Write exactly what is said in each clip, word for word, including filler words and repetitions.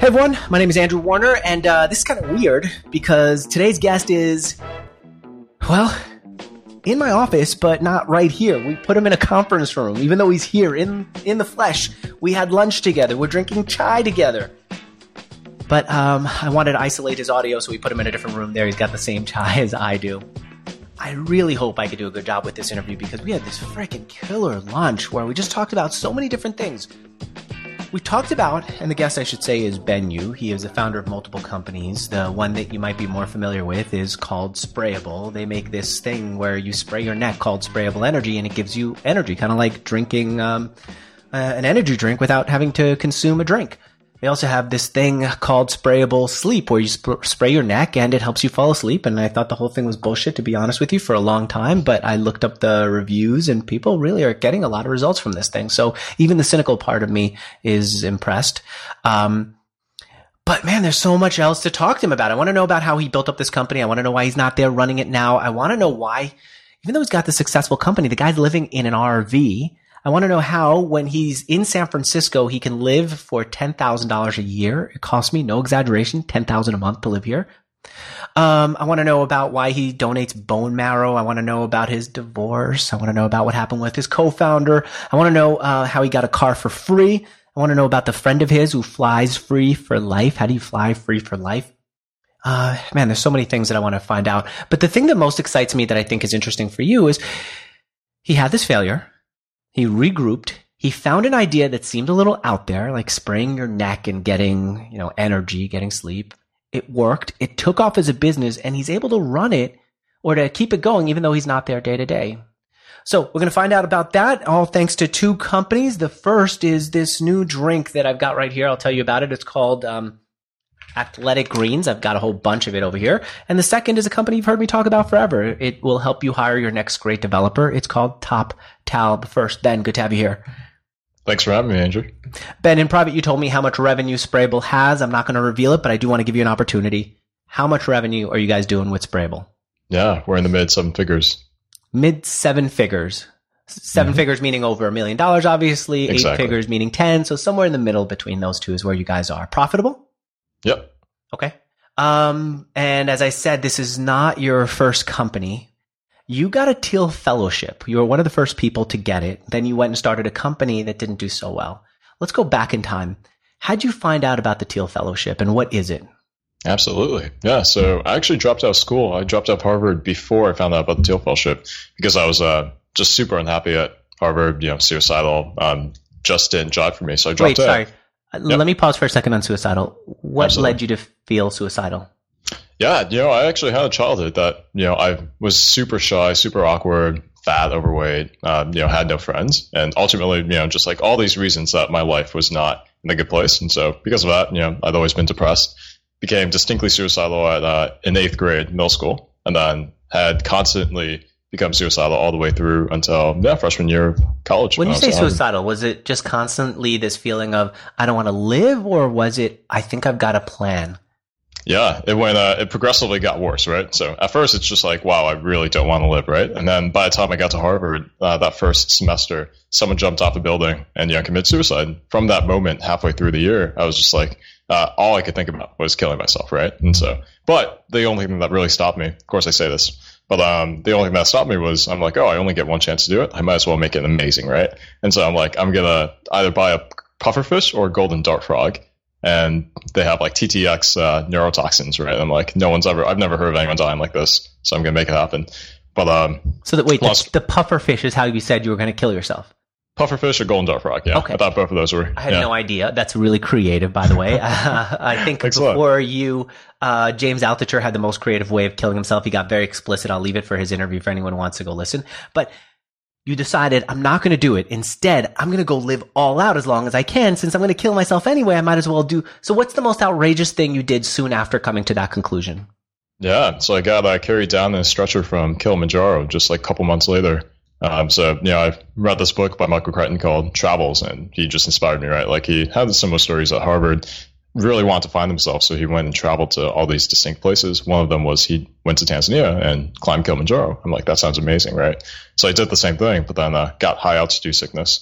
Hey everyone, my name is Andrew Warner, and uh, this is kind of weird because today's guest is, well, in my office, but not right here. We put him in a conference room, even though he's here in, in the flesh. We had lunch together. We're drinking chai together. But um, I wanted to isolate his audio, so we put him in a different room there. He's got the same chai as I do. I really hope I could do a good job with this interview because we had this freaking killer lunch where we just talked about so many different things. We talked about, and the guest I should say is Ben Yu. He is the founder of multiple companies. The one that you might be more familiar with is called Sprayable. They make this thing where you spray your neck called Sprayable Energy, and it gives you energy, kind of like drinking um, uh, an energy drink without having to consume a drink. They also have this thing called Sprayable Sleep, where you sp- spray your neck and it helps you fall asleep. And I thought the whole thing was bullshit, to be honest with you, for a long time. But I looked up the reviews and people really are getting a lot of results from this thing. So even the cynical part of me is impressed. Um, but man, there's so much else to talk to him about. I want to know about how he built up this company. I want to know why he's not there running it now. I want to know why, even though he's got this successful company, the guy's living in an R V. I want to know how, when he's in San Francisco, he can live for ten thousand dollars a year. It costs me, no exaggeration, ten thousand dollars a month to live here. Um, I want to know about why he donates bone marrow. I want to know about his divorce. I want to know about what happened with his co-founder. I want to know uh, how he got a car for free. I want to know about the friend of his who flies free for life. How do you fly free for life? Uh, man, there's so many things that I want to find out. But the thing that most excites me that I think is interesting for you is he had this failure. He regrouped. He found an idea that seemed a little out there, like spraying your neck and getting, you know, energy, getting sleep. It worked. It took off as a business, and he's able to run it or to keep it going, even though he's not there day to day. So we're going to find out about that, all thanks to two companies. The first is this new drink that I've got right here. I'll tell you about it. It's called um, Athletic Greens. I've got a whole bunch of it over here. And the second is a company you've heard me talk about forever. It will help you hire your next great developer. It's called TopTal. First, Ben, good to have you here. Thanks for having me, Andrew. Ben, in private, you told me how much revenue Sprayable has. I'm not going to reveal it, but I do want to give you an opportunity. How much revenue are you guys doing with Sprayable? Yeah, we're in the mid seven figures. Mid seven figures. Seven mm-hmm. figures meaning over a million dollars, obviously. Exactly. Eight figures meaning ten. So somewhere in the middle between those two is where you guys are. Profitable? Yep. Okay. Um, and as I said, this is not your first company. You got a Teal Fellowship. You were one of the first people to get it. Then you went and started a company that didn't do so well. Let's go back in time. How'd you find out about the Teal Fellowship, and what is it? Absolutely. Yeah. So I actually dropped out of school. I dropped out of Harvard before I found out about the Teal Fellowship because I was uh, just super unhappy at Harvard, you know, suicidal, um, just didn't jive for me. So I dropped Wait, out. sorry. Yep. Let me pause for a second on suicidal. What Absolutely. led you to feel suicidal? Yeah, you know, I actually had a childhood that, you know, I was super shy, super awkward, fat, overweight, um, you know, had no friends. And ultimately, you know, just like all these reasons that my life was not in a good place. And so because of that, you know, I'd always been depressed, became distinctly suicidal at uh, in eighth grade, middle school, and then had constantly become suicidal all the way through until yeah, freshman year of college. When you I say was, suicidal, was it just constantly this feeling of, I don't want to live, or was it, I think I've got a plan? Yeah, it went. Uh, it progressively got worse, right? So at first, it's just like, wow, I really don't want to live, right? And then by the time I got to Harvard, uh, that first semester, someone jumped off a building and you know, committed suicide. From that moment, halfway through the year, I was just like, uh, all I could think about was killing myself, right? And so, but the only thing that really stopped me, of course, I say this, but um, the only thing that stopped me was I'm like, oh, I only get one chance to do it. I might as well make it amazing, right? And so I'm like, I'm gonna either buy a pufferfish or a golden dart frog. And they have like T T X uh, neurotoxins, right? I'm like, no one's ever, I've never heard of anyone dying like this, so I'm gonna make it happen. But um, so that wait, plus, the, the puffer fish is how you said you were going to kill yourself. Pufferfish or golden dart frog, yeah. Okay. I thought both of those were. I had yeah. no idea. That's really creative, by the way. uh, I think Thanks before you, uh, James Altucher had the most creative way of killing himself. He got very explicit. I'll leave it for his interview for anyone who wants to go listen. But you decided, I'm not going to do it. Instead, I'm going to go live all out as long as I can. Since I'm going to kill myself anyway, I might as well do. So what's the most outrageous thing you did soon after coming to that conclusion? Yeah, so I got uh, carried down in a stretcher from Kilimanjaro just like a couple months later. Um, so, you know, I read this book by Michael Crichton called Travels, and he just inspired me, right? Like, he had similar stories at Harvard, really wanted to find himself, so he went and traveled to all these distinct places. One of them was he went to Tanzania and climbed Kilimanjaro. I'm like, that sounds amazing, right? So I did the same thing, but then uh, got high altitude sickness.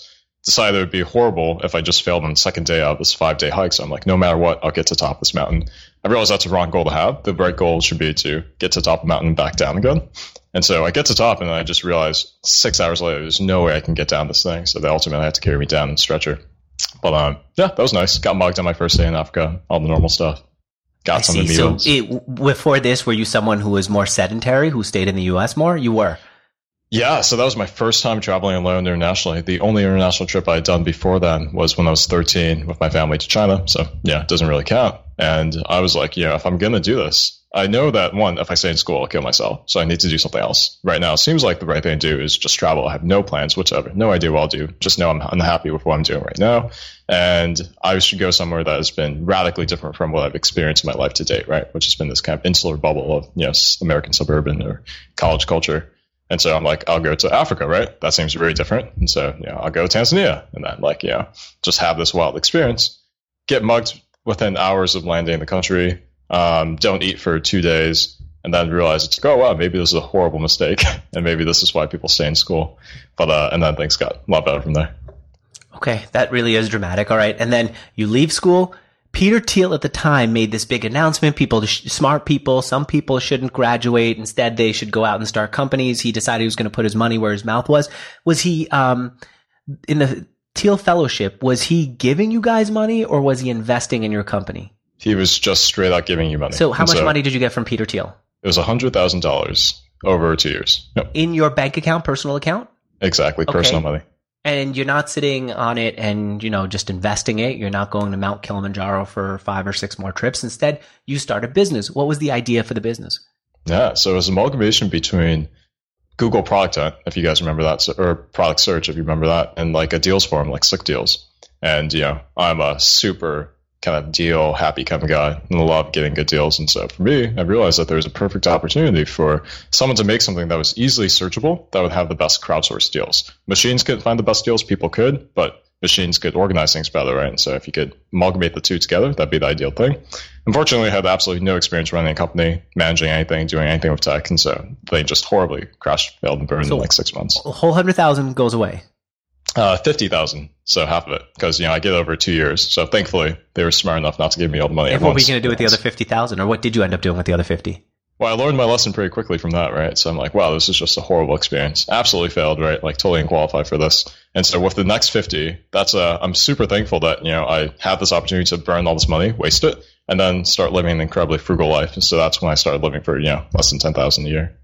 decided it would be horrible if I just failed on the second day of this five day hike. So I'm like, no matter what, I'll get to the top of this mountain. I realized that's the wrong goal to have. The right goal should be to get to the top of the mountain and back down again. And so I get to the top, and I just realized six hours later, there's no way I can get down this thing. So they ultimately had to carry me down in a stretcher. But um, yeah, that was nice. Got mugged on my first day in Africa, all the normal stuff. Got I some see. of the meals. So it, before this, were you someone who was more sedentary, who stayed in the U S more? You were. Yeah, so that was my first time traveling alone internationally. The only international trip I had done before then was when I was thirteen with my family to China. So yeah, it doesn't really count. And I was like, yeah, if I'm going to do this, I know that, one, if I stay in school, I'll kill myself. So I need to do something else. Right now, it seems like the right thing to do is just travel. I have no plans whatsoever. No idea what I'll do. Just know I'm unhappy with what I'm doing right now. And I should go somewhere that has been radically different from what I've experienced in my life to date, right? Which has been this kind of insular bubble of, you know, American suburban or college culture. And so I'm like, I'll go to Africa, right? That seems very different. And so, you know, I'll go to Tanzania and then, like, you know, just have this wild experience. Get mugged within hours of landing in the country. Um, don't eat for two days. And then realize it's like, oh, wow, maybe this is a horrible mistake. And maybe this is why people stay in school. But, uh, and then things got a lot better from there. Okay, that really is dramatic. All right. And then you leave school. Peter Thiel at the time made this big announcement. People, smart people, some people shouldn't graduate. Instead, they should go out and start companies. He decided he was going to put his money where his mouth was. Was he, um, in the Thiel Fellowship, was he giving you guys money or was he investing in your company? He was just straight out giving you money. So how and much so money did you get from Peter Thiel? It was one hundred thousand dollars over two years. Yep. In your bank account, personal account? Exactly, personal Okay. money. And you're not sitting on it and, you know, just investing it. You're not going to Mount Kilimanjaro for five or six more trips. Instead, you start a business. What was the idea for the business? Yeah, so it was an amalgamation between Google Product Hunt, if you guys remember that, so- or Product Search, if you remember that, and like a deals forum, like Slick Deals. And, you know, I'm a super kind of deal happy kind of guy and I love getting good deals. And so for me, I realized that there was a perfect opportunity for someone to make something that was easily searchable that would have the best crowdsourced deals. Machines could find the best deals, people could, but machines could organize things better, right? And so if you could amalgamate the two together, that'd be the ideal thing. Unfortunately, I had absolutely no experience running a company, managing anything, doing anything with tech. And so they just horribly crashed, failed, and burned So in like six months. A whole hundred thousand goes away. Uh, fifty thousand, so half of it, because you know I get over two years. So thankfully, they were smart enough not to give me all the money. And at what were once. you going to do with the other fifty thousand, or what did you end up doing with the other fifty? Well, I learned my lesson pretty quickly from that, right? So I'm like, wow, this is just a horrible experience. Absolutely failed, right? Like totally unqualified for this. And so with the next fifty, that's uh, I'm super thankful that you know I had this opportunity to burn all this money, waste it, and then start living an incredibly frugal life. And so that's when I started living for you know less than ten thousand a year.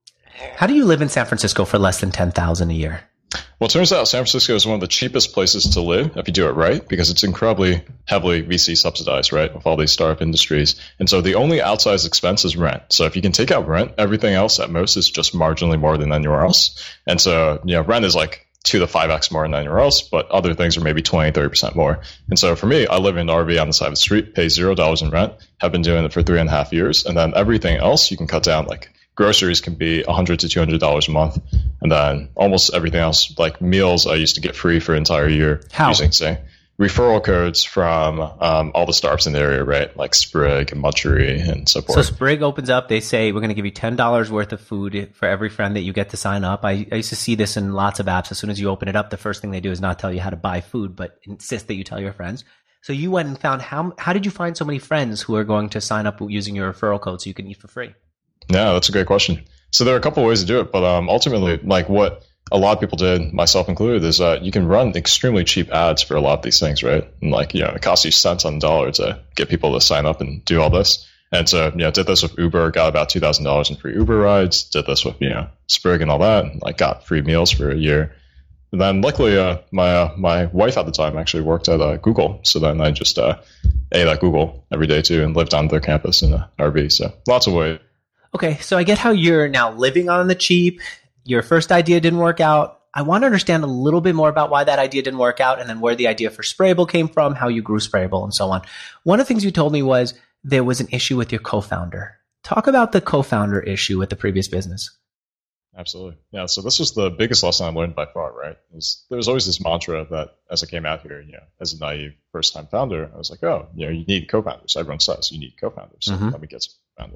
How do you live in San Francisco for less than ten thousand a year? Well, it turns out San Francisco is one of the cheapest places to live if you do it right, because it's incredibly heavily V C subsidized, right, with all these startup industries. And so the only outsized expense is rent. So if you can take out rent, everything else at most is just marginally more than anywhere else. And so, you know, rent is like two to five X more than anywhere else, but other things are maybe twenty, thirty percent more. And so for me, I live in an R V on the side of the street, pay zero dollars in rent, have been doing it for three and a half years. And then everything else you can cut down, like groceries can be one hundred to two hundred dollars a month. And then almost everything else, like meals, I used to get free for an entire year. How? Using, say, referral codes from um, all the startups in the area, right? Like Sprig and Munchery and so forth. So Sprig opens up. They say, we're going to give you ten dollars worth of food for every friend that you get to sign up. I, I used to see this in lots of apps. As soon as you open it up, the first thing they do is not tell you how to buy food, but insist that you tell your friends. So you went and found how, how did you find so many friends who are going to sign up using your referral code so you can eat for free? Yeah, that's a great question. So there are a couple of ways to do it, but um, ultimately, like what a lot of people did, myself included, is that you can run extremely cheap ads for a lot of these things, right? And like, you know, it costs you cents on the dollar to get people to sign up and do all this. And so, you know, did this with Uber, got about two thousand dollars in free Uber rides, did this with, you know, Sprig and all that, and like got free meals for a year. And then luckily, uh, my uh, my wife at the time actually worked at uh, Google. So then I just uh, ate at Google every day too and lived on their campus in an R V. So lots of ways. Okay, so I get how you're now living on the cheap. Your first idea didn't work out. I want to understand a little bit more about why that idea didn't work out and then where the idea for Sprayable came from, how you grew Sprayable, and so on. One of the things you told me was there was an issue with your co-founder. Talk about the co-founder issue with the previous business. Absolutely. Yeah, so this was the biggest lesson I learned by far, right? Is there was always this mantra that as I came out here, you know, as a naive first-time founder, I was like, oh, you know, you need co-founders. Everyone says you need co-founders. So Mm-hmm. let me get some founders.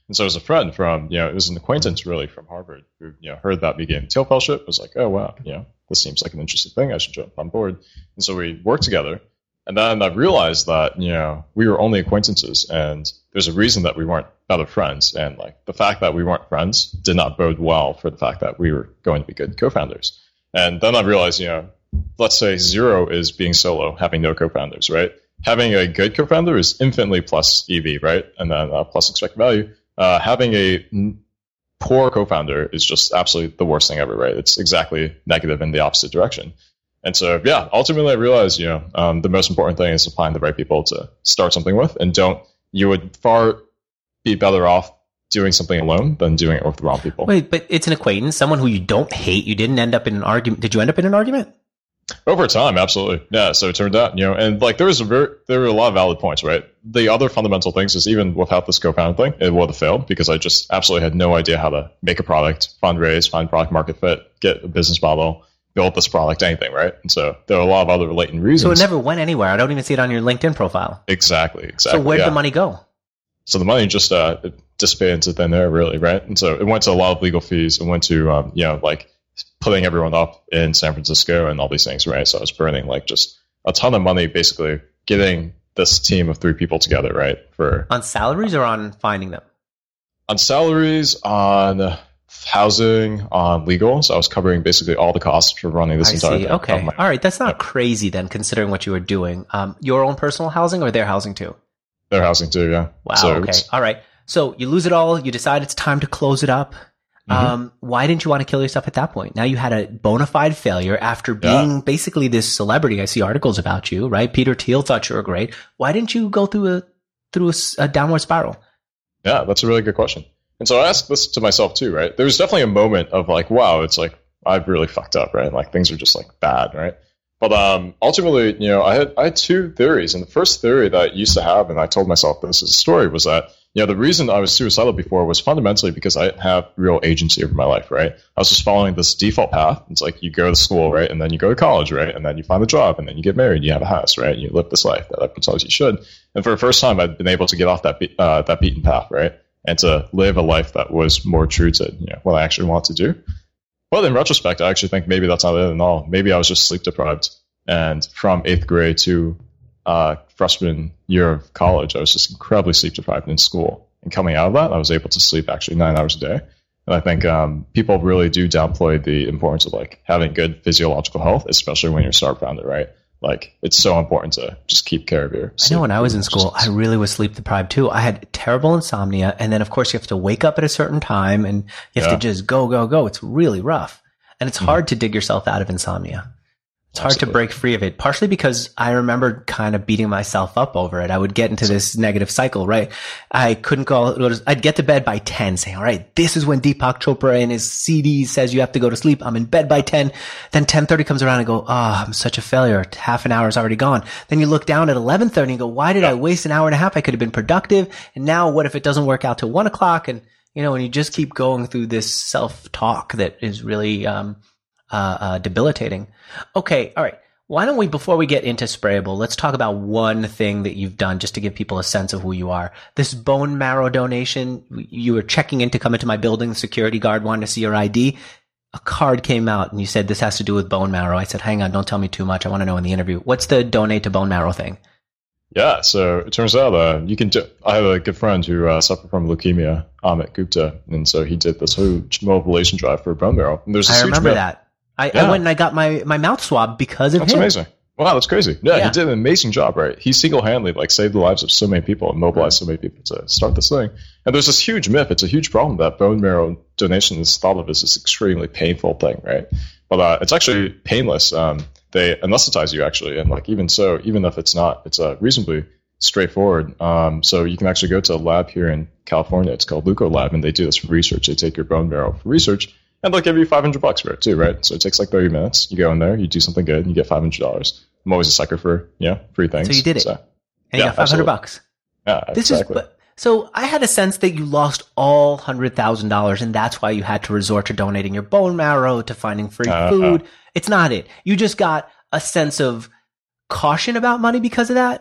And so as a friend from, you know, it was an acquaintance really from Harvard who, you know, heard that began Teal Fellowship, was like, oh, wow, you know, this seems like an interesting thing. I should jump on board. And so we worked together. And then I realized that, you know, we were only acquaintances and there's a reason that we weren't better friends. And like the fact that we weren't friends did not bode well for the fact that we were going to be good co-founders. And then I realized, you know, let's say zero is being solo, having no co-founders, right? Having a good co-founder is infinitely plus E V, right? And then uh, plus expected value. Uh, having a n- poor co-founder is just absolutely the worst thing ever, right? It's exactly negative in the opposite direction. And so, yeah, ultimately I realized, you know, um, the most important thing is to find the right people to start something with, and don't, you would far be better off doing something alone than doing it with the wrong people. Wait, but it's an acquaintance, someone who you don't hate. You didn't end up in an argument. Did you end up in an argument? Over time, absolutely. Yeah, so it turned out, you know, and like there was a very, there were a lot of valid points, right? The other fundamental things is even without this co-founder thing, it would have failed because I just absolutely had no idea how to make a product, fundraise, find product market fit, get a business model, build this product, anything, right? And so there are a lot of other latent reasons. So it never went anywhere. I don't even see it on your LinkedIn profile. Exactly, exactly. So where'd yeah. the money go? So the money just uh, it dissipated into thin air, really, right? And so it went to a lot of legal fees. It went to, um, you know, like putting everyone up in San Francisco and all these things, right? So I was burning like just a ton of money, basically getting this team of three people together, right? For on salaries or on finding them? On salaries, on housing, on legal. So I was covering basically all the costs for running this I entire see. thing. Okay. My, all right. That's not yeah. crazy then, considering what you were doing. Um, your own personal housing or their housing too? Their housing too, yeah. Wow. So okay. All right. So you lose it all. You decide it's time to close it up. Mm-hmm. Um, why didn't you want to kill yourself at that point? Now you had a bona fide failure after being yeah. basically this celebrity. I see articles about you, right? Peter Thiel thought you were great. Why didn't you go through a through a, a downward spiral? Yeah, that's a really good question. And so I asked this to myself too, right? There was definitely a moment of like, wow, it's like I've really fucked up, right? Like things are just like bad, right? But um, ultimately, you know, I had I had two theories, and the first theory that I used to have, and I told myself this as a story, was that, you know, the reason I was suicidal before was fundamentally because I didn't have real agency over my life, right? I was just following this default path. It's like you go to school, right, and then you go to college, right, and then you find a job, and then you get married, you have a house, right, you live this life that everyone tells you should. And for the first time, I'd been able to get off that be- uh, that beaten path, right, and to live a life that was more true to, you know, what I actually want to do. But in retrospect, I actually think maybe that's not it at all. Maybe I was just sleep deprived. And from eighth grade to uh, freshman year of college, I was just incredibly sleep deprived in school. And coming out of that, I was able to sleep actually nine hours a day. And I think um, people really do downplay the importance of like having good physiological health, especially when you're a startup founder, right? Like it's so important to just keep care of your sleep. I know when I was in school, I really was sleep deprived too. I had terrible insomnia. And then of course you have to wake up at a certain time and you have yeah. to just go, go, go. It's really rough. And it's hard mm-hmm. to dig yourself out of insomnia. It's hard Absolutely. to break free of it, partially because I remember kind of beating myself up over it. I would get into this negative cycle, right? I couldn't go, I'd get to bed by ten saying, all right, this is when Deepak Chopra in his C D says you have to go to sleep. I'm in bed by ten. Then ten thirty comes around and go, oh, I'm such a failure. Half an hour is already gone. Then you look down at eleven thirty and go, why did yeah. I waste an hour and a half? I could have been productive. And now what if it doesn't work out till one o'clock? And, you know, and you just keep going through this self-talk that is really, um, Uh, uh, debilitating. Okay. All right. Why don't we, before we get into Sprayable, let's talk about one thing that you've done just to give people a sense of who you are. This bone marrow donation, you were checking in to come into my building. The security guard wanted to see your I D. A card came out and you said, this has to do with bone marrow. I said, hang on, don't tell me too much. I want to know in the interview. What's the donate to bone marrow thing? Yeah, so it turns out uh, you can. Do, I have a good friend who uh, suffered from leukemia, Amit Gupta, and so he did this huge mobilization drive for bone marrow. And there's this I huge remember myth. that. I, yeah. I went and I got my, my mouth swab because of that's him. That's amazing. Wow, that's crazy. Yeah, yeah, he did an amazing job, right? He single-handedly like saved the lives of so many people and mobilized so many people to start this thing. And there's this huge myth. It's a huge problem that bone marrow donation is thought of as this extremely painful thing, right? But uh, it's actually painless. Um, they anesthetize you actually, and like even so, even if it's not, it's uh, reasonably straightforward. Um, so you can actually go to a lab here in California. It's called Leuko Lab, and they do this for research. They take your bone marrow for research. And they'll give you five hundred bucks for it too, right? So it takes like thirty minutes. You go in there, you do something good, and you get five hundred dollars. I'm always a sucker for, you know, free things. So you did it. So, and yeah, you got five hundred bucks. Yeah, this exactly. Is, so I had a sense that you lost all one hundred thousand dollars, and that's why you had to resort to donating your bone marrow, to finding free uh, food. Uh, it's not it. You just got a sense of caution about money because of that.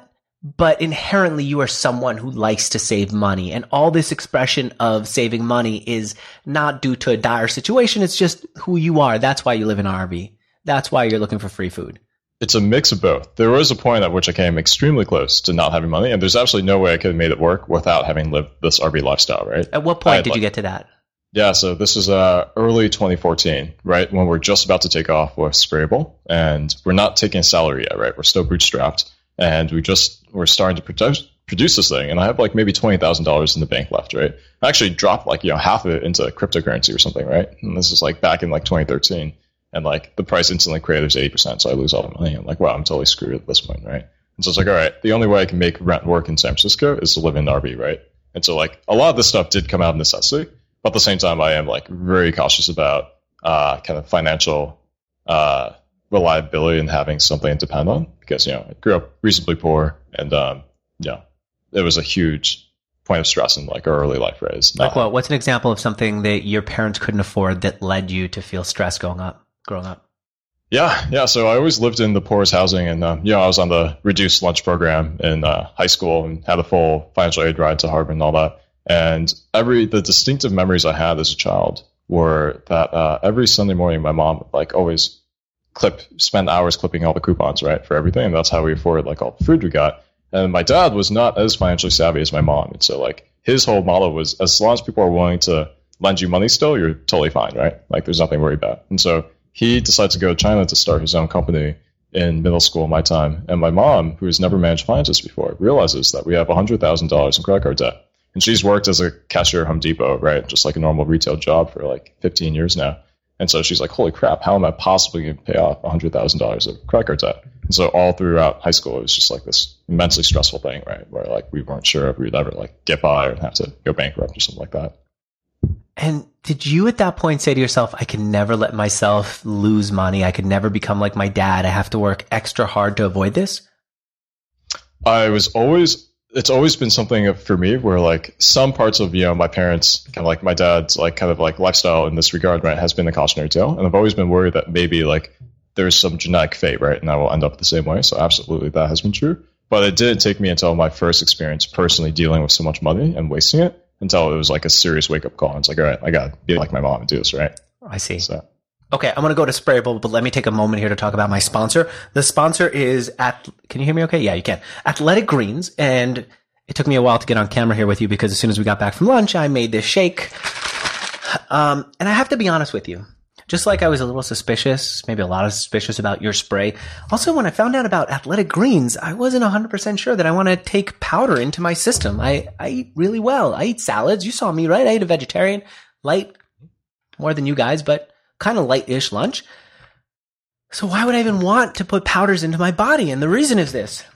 but inherently you are someone who likes to save money. And all this expression of saving money is not due to a dire situation. It's just who you are. That's why you live in an R V. That's why you're looking for free food. It's a mix of both. There was a point at which I came extremely close to not having money, and there's absolutely no way I could have made it work without having lived this R V lifestyle, right? At what point had, did like, you get to that? Yeah, so this is uh, early twenty fourteen, right? When we're just about to take off with Sprayable, and we're not taking a salary yet, right? We're still bootstrapped, and we just, we're starting to produce, produce this thing, and I have like maybe twenty thousand dollars in the bank left, right? I actually dropped like, you know, half of it into cryptocurrency or something, right? And this is like back in like twenty thirteen. And like the price instantly craters eighty percent, so I lose all the money. I'm like, wow, I'm totally screwed at this point, right? And so it's like, all right, the only way I can make rent work in San Francisco is to live in an R V, right? And so like a lot of this stuff did come out of necessity, but at the same time, I am like very cautious about uh, kind of financial uh, reliability and having something to depend on because, you know, I grew up reasonably poor, and um, you know, it was a huge point of stress in like our early life, right? It's not, Like what? What's an example of something that your parents couldn't afford that led you to feel stress going up? Growing up? Yeah, yeah. So I always lived in the poorest housing, and um, you know, I was on the reduced lunch program in uh, high school and had a full financial aid ride to Harvard and all that. And every the distinctive memories I had as a child were that uh, every Sunday morning, my mom would like always clip, spend hours clipping all the coupons, right, for everything, and that's how we afforded like all the food we got. And my dad was not as financially savvy as my mom, and so like his whole motto was, as long as people are willing to lend you money, still, you're totally fine, right? Like there's nothing to worry about. And so he decided to go to China to start his own company in middle school, my time. And my mom, who has never managed finances before, realizes that we have one hundred thousand dollars in credit card debt. And she's worked as a cashier at Home Depot, right? Just like a normal retail job for like fifteen years now. And so she's like, holy crap, how am I possibly going to pay off one hundred thousand dollars of credit card debt? And so all throughout high school, it was just like this immensely stressful thing, right? Where like we weren't sure if we'd ever like get by or have to go bankrupt or something like that. And did you at that point say to yourself, I can never let myself lose money. I could never become like my dad. I have to work extra hard to avoid this? I was always, it's always been something for me where like some parts of, you know, my parents, kind of like my dad's like kind of like lifestyle in this regard, right, has been a cautionary tale. And I've always been worried that maybe like there's some genetic fate, right, and I will end up the same way. So absolutely that has been true. But it didn't take me until my first experience personally dealing with so much money and wasting it until it was like a serious wake-up call. And it's like, all right, I got to be like my mom and do this, right? I see. So. Okay, I'm going to go to Sprayable, but let me take a moment here to talk about my sponsor. The sponsor is, at. Can you hear me okay? Yeah, you can. Athletic Greens. And it took me a while to get on camera here with you because as soon as we got back from lunch, I made this shake. Um, and I have to be honest with you. Just like I was a little suspicious, maybe a lot of suspicious about your spray. Also, when I found out about Athletic Greens, I wasn't one hundred percent sure that I want to take powder into my system. I, I eat really well. I eat salads. You saw me, right? I eat a vegetarian, light, more than you guys, but kind of light-ish lunch. So why would I even want to put powders into my body? And the reason is this.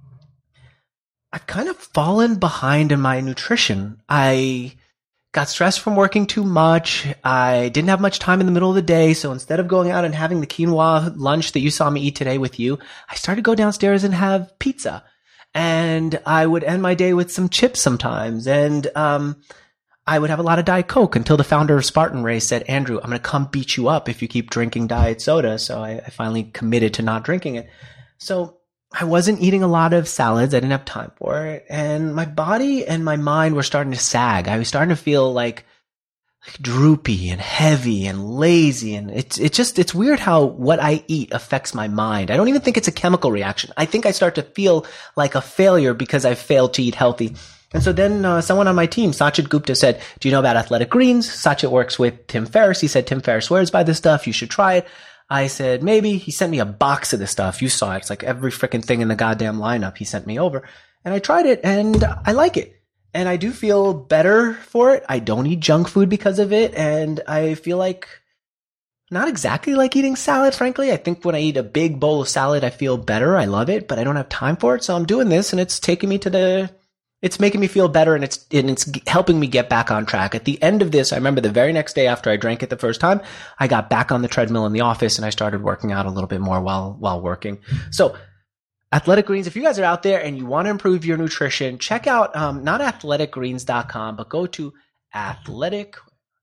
I've kind of fallen behind in my nutrition. I got stressed from working too much. I didn't have much time in the middle of the day. So instead of going out and having the quinoa lunch that you saw me eat today with you, I started to go downstairs and have pizza. And I would end my day with some chips sometimes. And um, I would have a lot of Diet Coke until the founder of Spartan Race said, Andrew, I'm going to come beat you up if you keep drinking diet soda. So I, I finally committed to not drinking it. So I wasn't eating a lot of salads. I didn't have time for it. And my body and my mind were starting to sag. I was starting to feel like, like droopy and heavy and lazy. And it's, it's just, it's weird how what I eat affects my mind. I don't even think it's a chemical reaction. I think I start to feel like a failure because I failed to eat healthy. And so then uh, someone on my team, Sachit Gupta, said, do you know about Athletic Greens? Sachit works with Tim Ferriss. He said, Tim Ferriss swears by this stuff. You should try it. I said, maybe. He sent me a box of this stuff. You saw it. It's like every freaking thing in the goddamn lineup he sent me over. And I tried it and I like it. And I do feel better for it. I don't eat junk food because of it. And I feel like not exactly like eating salad, frankly. I think when I eat a big bowl of salad, I feel better. I love it, but I don't have time for it. So I'm doing this and it's taking me to the, it's making me feel better and it's, and it's helping me get back on track. At the end of this, I remember the very next day after I drank it the first time, I got back on the treadmill in the office and I started working out a little bit more while, while working. So Athletic Greens, if you guys are out there and you want to improve your nutrition, check out, um, not athletic greens dot com, but go to athletic,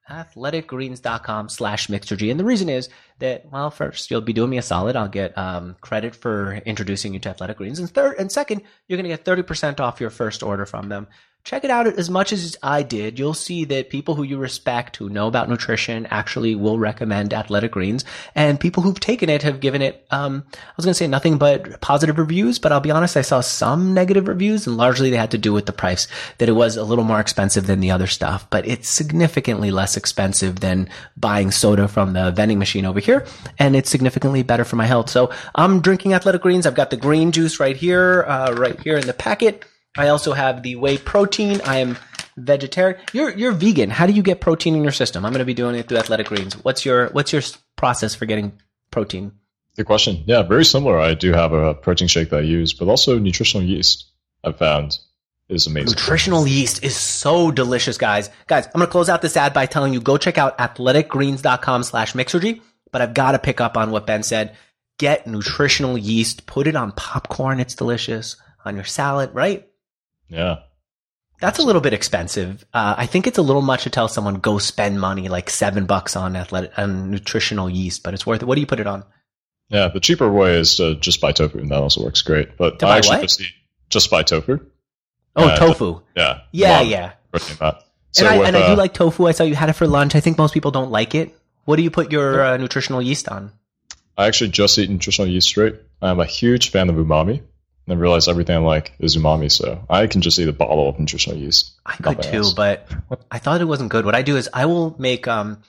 athleticgreens.com slash mixerg. And the reason is that, well, first, you'll be doing me a solid. I'll get um, credit for introducing you to Athletic Greens. And third, and second, you're going to get thirty percent off your first order from them. Check it out as much as I did. You'll see that people who you respect, who know about nutrition, actually will recommend Athletic Greens. And people who've taken it have given it, um, I was going to say nothing but positive reviews, but I'll be honest, I saw some negative reviews, and largely they had to do with the price, that it was a little more expensive than the other stuff, but it's significantly less expensive than buying soda from the vending machine over here, and it's significantly better for my health. So I'm drinking Athletic Greens. I've got the green juice right here, uh, right here in the packet. I also have the whey protein. I am vegetarian. You're you're vegan. How do you get protein in your system? I'm going to be doing it through Athletic Greens. What's your what's your process for getting protein? Good question. Yeah, very similar. I do have a protein shake that I use, but also nutritional yeast I've found is amazing. Nutritional yeast is so delicious, guys. Guys, I'm going to close out this ad by telling you, go check out athleticgreens.com slash mixergy, but I've got to pick up on what Ben said. Get nutritional yeast. Put it on popcorn. It's delicious. On your salad, right? Yeah. That's a little bit expensive. Uh, I think it's a little much to tell someone go spend money like seven bucks on athletic on nutritional yeast, but it's worth it. What do you put it on? Yeah, the cheaper way is to just buy tofu, and that also works great. But to I buy actually what? just eat, just buy tofu. Oh, uh, tofu. Yeah. Yeah, yeah. That. And, So I, with, and I uh, do like tofu. I saw you had it for lunch. I think most people don't like it. What do you put your uh, nutritional yeast on? I actually just eat nutritional yeast straight. I'm a huge fan of umami. And I realize everything I like is umami, so I can just eat a bottle of nutritional yeast. I could too, else. but I thought it wasn't good. What I do is I will make um,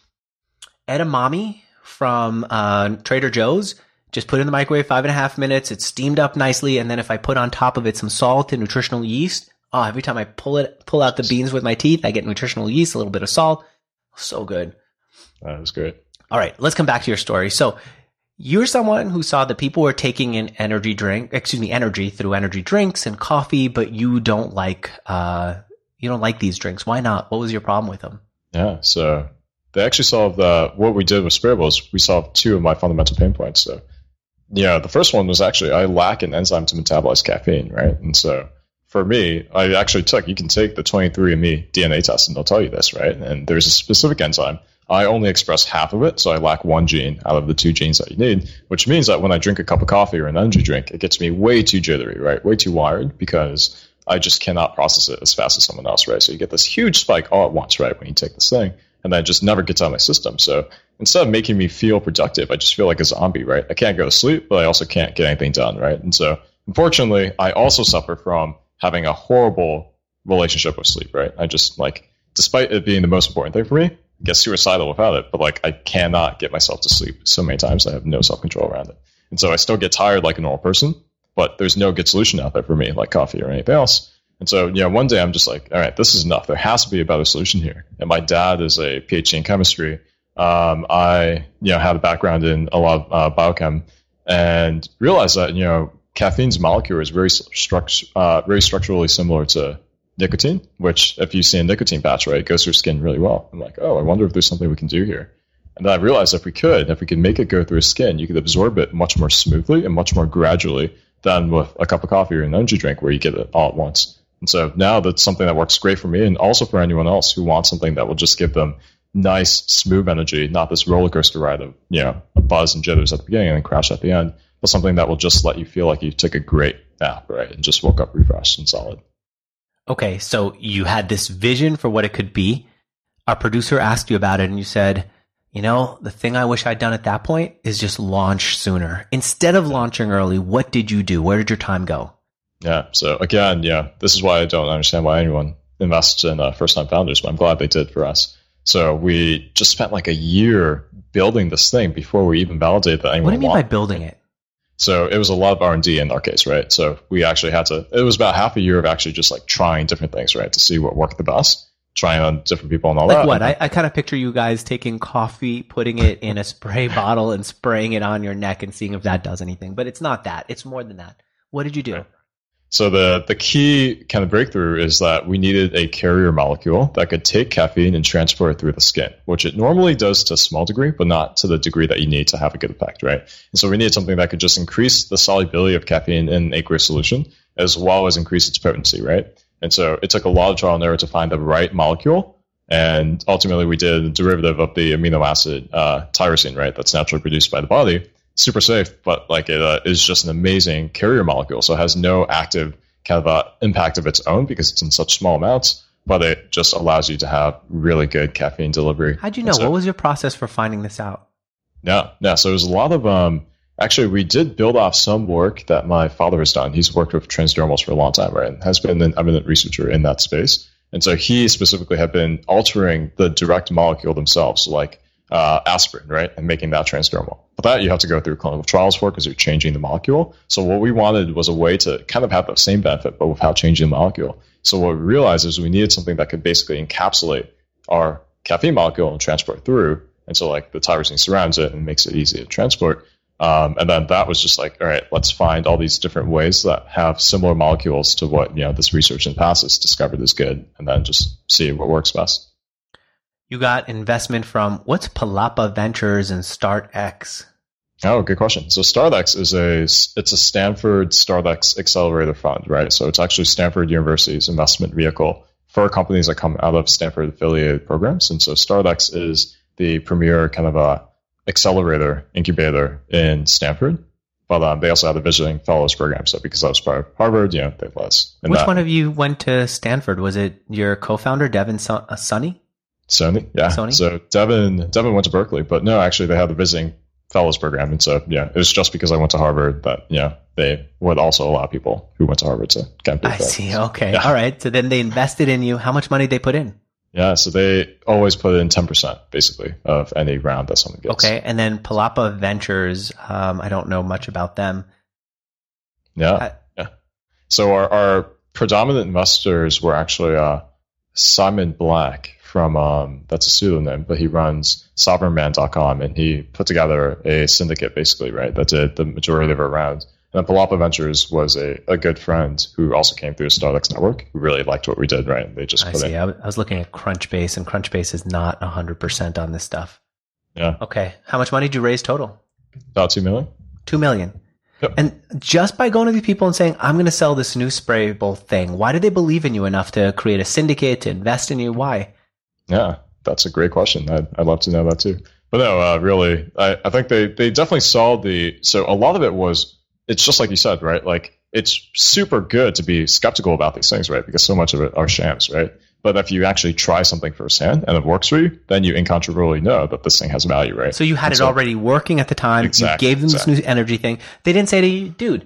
edamame from uh, Trader Joe's. Just put it in the microwave, five and a half minutes. It's steamed up nicely, and then if I put on top of it some salt and nutritional yeast, oh, every time I pull it, pull out the beans with my teeth, I get nutritional yeast, a little bit of salt. So good. That was great. All right, let's come back to your story. So you're someone who saw that people were taking in energy drink, excuse me, energy through energy drinks and coffee, but you don't like, uh, you don't like these drinks. Why not? What was your problem with them? Yeah, so they actually solved uh, what we did with Sprayables. We solved two of my fundamental pain points. So, yeah, the first one was actually I lack an enzyme to metabolize caffeine, right? And so for me, I actually took, you can take the twenty-three and me D N A test and they'll tell you this, right? And there's a specific enzyme. I only express half of it, so I lack one gene out of the two genes that you need, which means that when I drink a cup of coffee or an energy drink, it gets me way too jittery, right? Way too wired because I just cannot process it as fast as someone else, right? So you get this huge spike all at once, right, when you take this thing, and then it just never gets out of my system. So instead of making me feel productive, I just feel like a zombie, right? I can't go to sleep, but I also can't get anything done, right? And so unfortunately, I also suffer from having a horrible relationship with sleep, right? I just, like, despite it being the most important thing for me, get suicidal without it, but like I cannot get myself to sleep so many times. I have no self-control around it. And so I still get tired like a normal person, but there's no good solution out there for me, like coffee or anything else. And so, you know, one day I'm just like, all right, this is enough. There has to be a better solution here. And my dad is a PhD in chemistry. Um, I, you know, had a background in a lot of uh, biochem and realized that, you know, caffeine's molecule is very, struct- uh, very structurally similar to nicotine, which if you see a nicotine patch, right, it goes through skin really well. I'm like, oh, I wonder if there's something we can do here. And then I realized if we could, if we could make it go through skin, you could absorb it much more smoothly and much more gradually than with a cup of coffee or an energy drink where you get it all at once. And so now that's something that works great for me and also for anyone else who wants something that will just give them nice, smooth energy, not this roller coaster ride of, you know, a buzz and jitters at the beginning and then crash at the end, but something that will just let you feel like you took a great nap, right, and just woke up refreshed and solid. Okay, so you had this vision for what it could be. Our producer asked you about it and you said, you know, the thing I wish I'd done at that point is just launch sooner. Instead of launching early, what did you do? Where did your time go? Yeah, so again, yeah, this is why I don't understand why anyone invests in uh, first-time founders, but I'm glad they did for us. So we just spent like a year building this thing before we even validated that anyone What do you mean wanted. by building it? So it was a lot of R and D in our case, right? So we actually had to, it was about half a year of actually just like trying different things, right? To see what worked the best, trying on different people and all Like that. what? I, I kind of picture you guys taking coffee, putting it in a spray bottle and spraying it on your neck and seeing if that does anything. But it's not that. It's more than that. What did you do? Right. So the, the key kind of breakthrough is that we needed a carrier molecule that could take caffeine and transport it through the skin, which it normally does to a small degree, but not to the degree that you need to have a good effect, right? And so we needed something that could just increase the solubility of caffeine in an aqueous solution, as well as increase its potency, right? And so it took a lot of trial and error to find the right molecule And ultimately, we did a derivative of the amino acid uh, tyrosine, right? That's naturally produced by the body. Super safe, but like it uh, is just an amazing carrier molecule. So it has no active kind of uh, impact of its own because it's in such small amounts, but it just allows you to have really good caffeine delivery. How'd you know? So, what was your process for finding this out? Yeah, yeah. So there's a lot of, um, actually, we did build off some work that my father has done. He's worked with transdermals for a long time, right? And has been an eminent researcher in that space. And so he specifically had been altering the direct molecule themselves, like uh, aspirin, right? And making that transdermal. But that you have to go through clinical trials for because you're changing the molecule. So what we wanted was a way to kind of have the same benefit, but without changing the molecule. So what we realized is we needed something that could basically encapsulate our caffeine molecule and transport through. And so like the tyrosine surrounds it and makes it easy to transport. Um, and then that was just like, all right, let's find all these different ways that have similar molecules to what, you know, this research in the past has discovered is good, and then just see what works best. You got investment from, what's Palapa Ventures and StartX? Oh, good question. So StartX is a, it's a Stanford StartX Accelerator Fund, right? So it's actually Stanford University's investment vehicle for companies that come out of Stanford affiliated programs. And so StartX is the premier kind of a accelerator incubator in Stanford, but um, they also have a visiting fellows program. So because I was part of Harvard, you know, they've let us. Which that. one of you went to Stanford? Was it your co-founder, Devin Son- uh, Sonny? Sony, yeah. Sony? So Devin, Devin went to Berkeley, but no, actually they had the visiting fellows program. And so, yeah, it was just because I went to Harvard that, you know, they would also allow people who went to Harvard to get I see. Okay. Yeah. All right. So then they invested in you. How much money did they put in? Yeah, so they always put in ten percent, basically, of any round that someone gets. Okay, and then Palapa Ventures, um, I don't know much about them. Yeah, I, yeah. So our, our predominant investors were actually uh, Simon Black from, um, that's a pseudonym, but he runs sovereign man dot com, and he put together a syndicate, basically, right, that did the majority of our round. And then Palapa Ventures was a, a good friend who also came through StartX Network, who really liked what we did, right? They just I put see. in. I was looking at Crunchbase, and Crunchbase is not one hundred percent on this stuff. Yeah. Okay. How much money did you raise total? About two million. Two million. Yep. And just by going to these people and saying, I'm going to sell this new sprayable thing, why did they believe in you enough to create a syndicate, to invest in you? Why? Yeah, that's a great question. I'd, I'd love to know that too. But no, uh, really, I, I think they, they definitely saw the, so a lot of it was, it's just like you said, right? Like, it's super good to be skeptical about these things, right? Because so much of it are shams, right? But if you actually try something firsthand and it works for you, then you incontrovertibly know that this thing has value, right? So you had and it so, already working at the time. Exactly, you gave them exactly. this new energy thing. They didn't say to you, dude,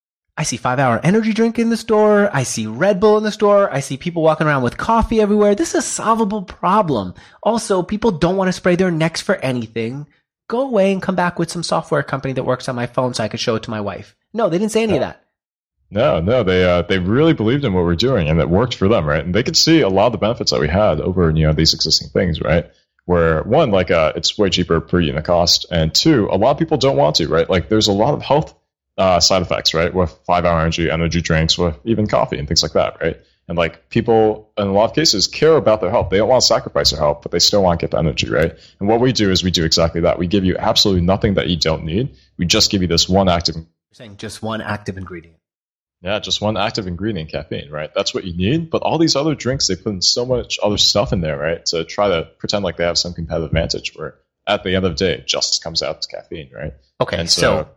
I see five hour energy drink in the store. I see Red Bull in the store. I see people walking around with coffee everywhere. This is a solvable problem. Also, people don't want to spray their necks for anything. Go away and come back with some software company that works on my phone so I could show it to my wife. No, they didn't say any no. of that. No, no, they uh, they really believed in what we're doing, and it worked for them, right? And they could see a lot of the benefits that we had over, you know, these existing things, right? Where one, like, uh, it's way cheaper per unit cost, and two, a lot of people don't want to, right? Like, there's a lot of health uh, side effects, right, with five-hour energy, energy drinks, with even coffee and things like that, right? And like people, in a lot of cases, care about their health. They don't want to sacrifice their health, but they still want to get the energy, right? And what we do is we do exactly that. We give you absolutely nothing that you don't need. We just give you this one active. You're saying just one active ingredient. Yeah, just one active ingredient, caffeine, right? That's what you need. But all these other drinks, they put in so much other stuff in there, right? To try to pretend like they have some competitive advantage where at the end of the day, it just comes out to caffeine, right? Okay, and so, so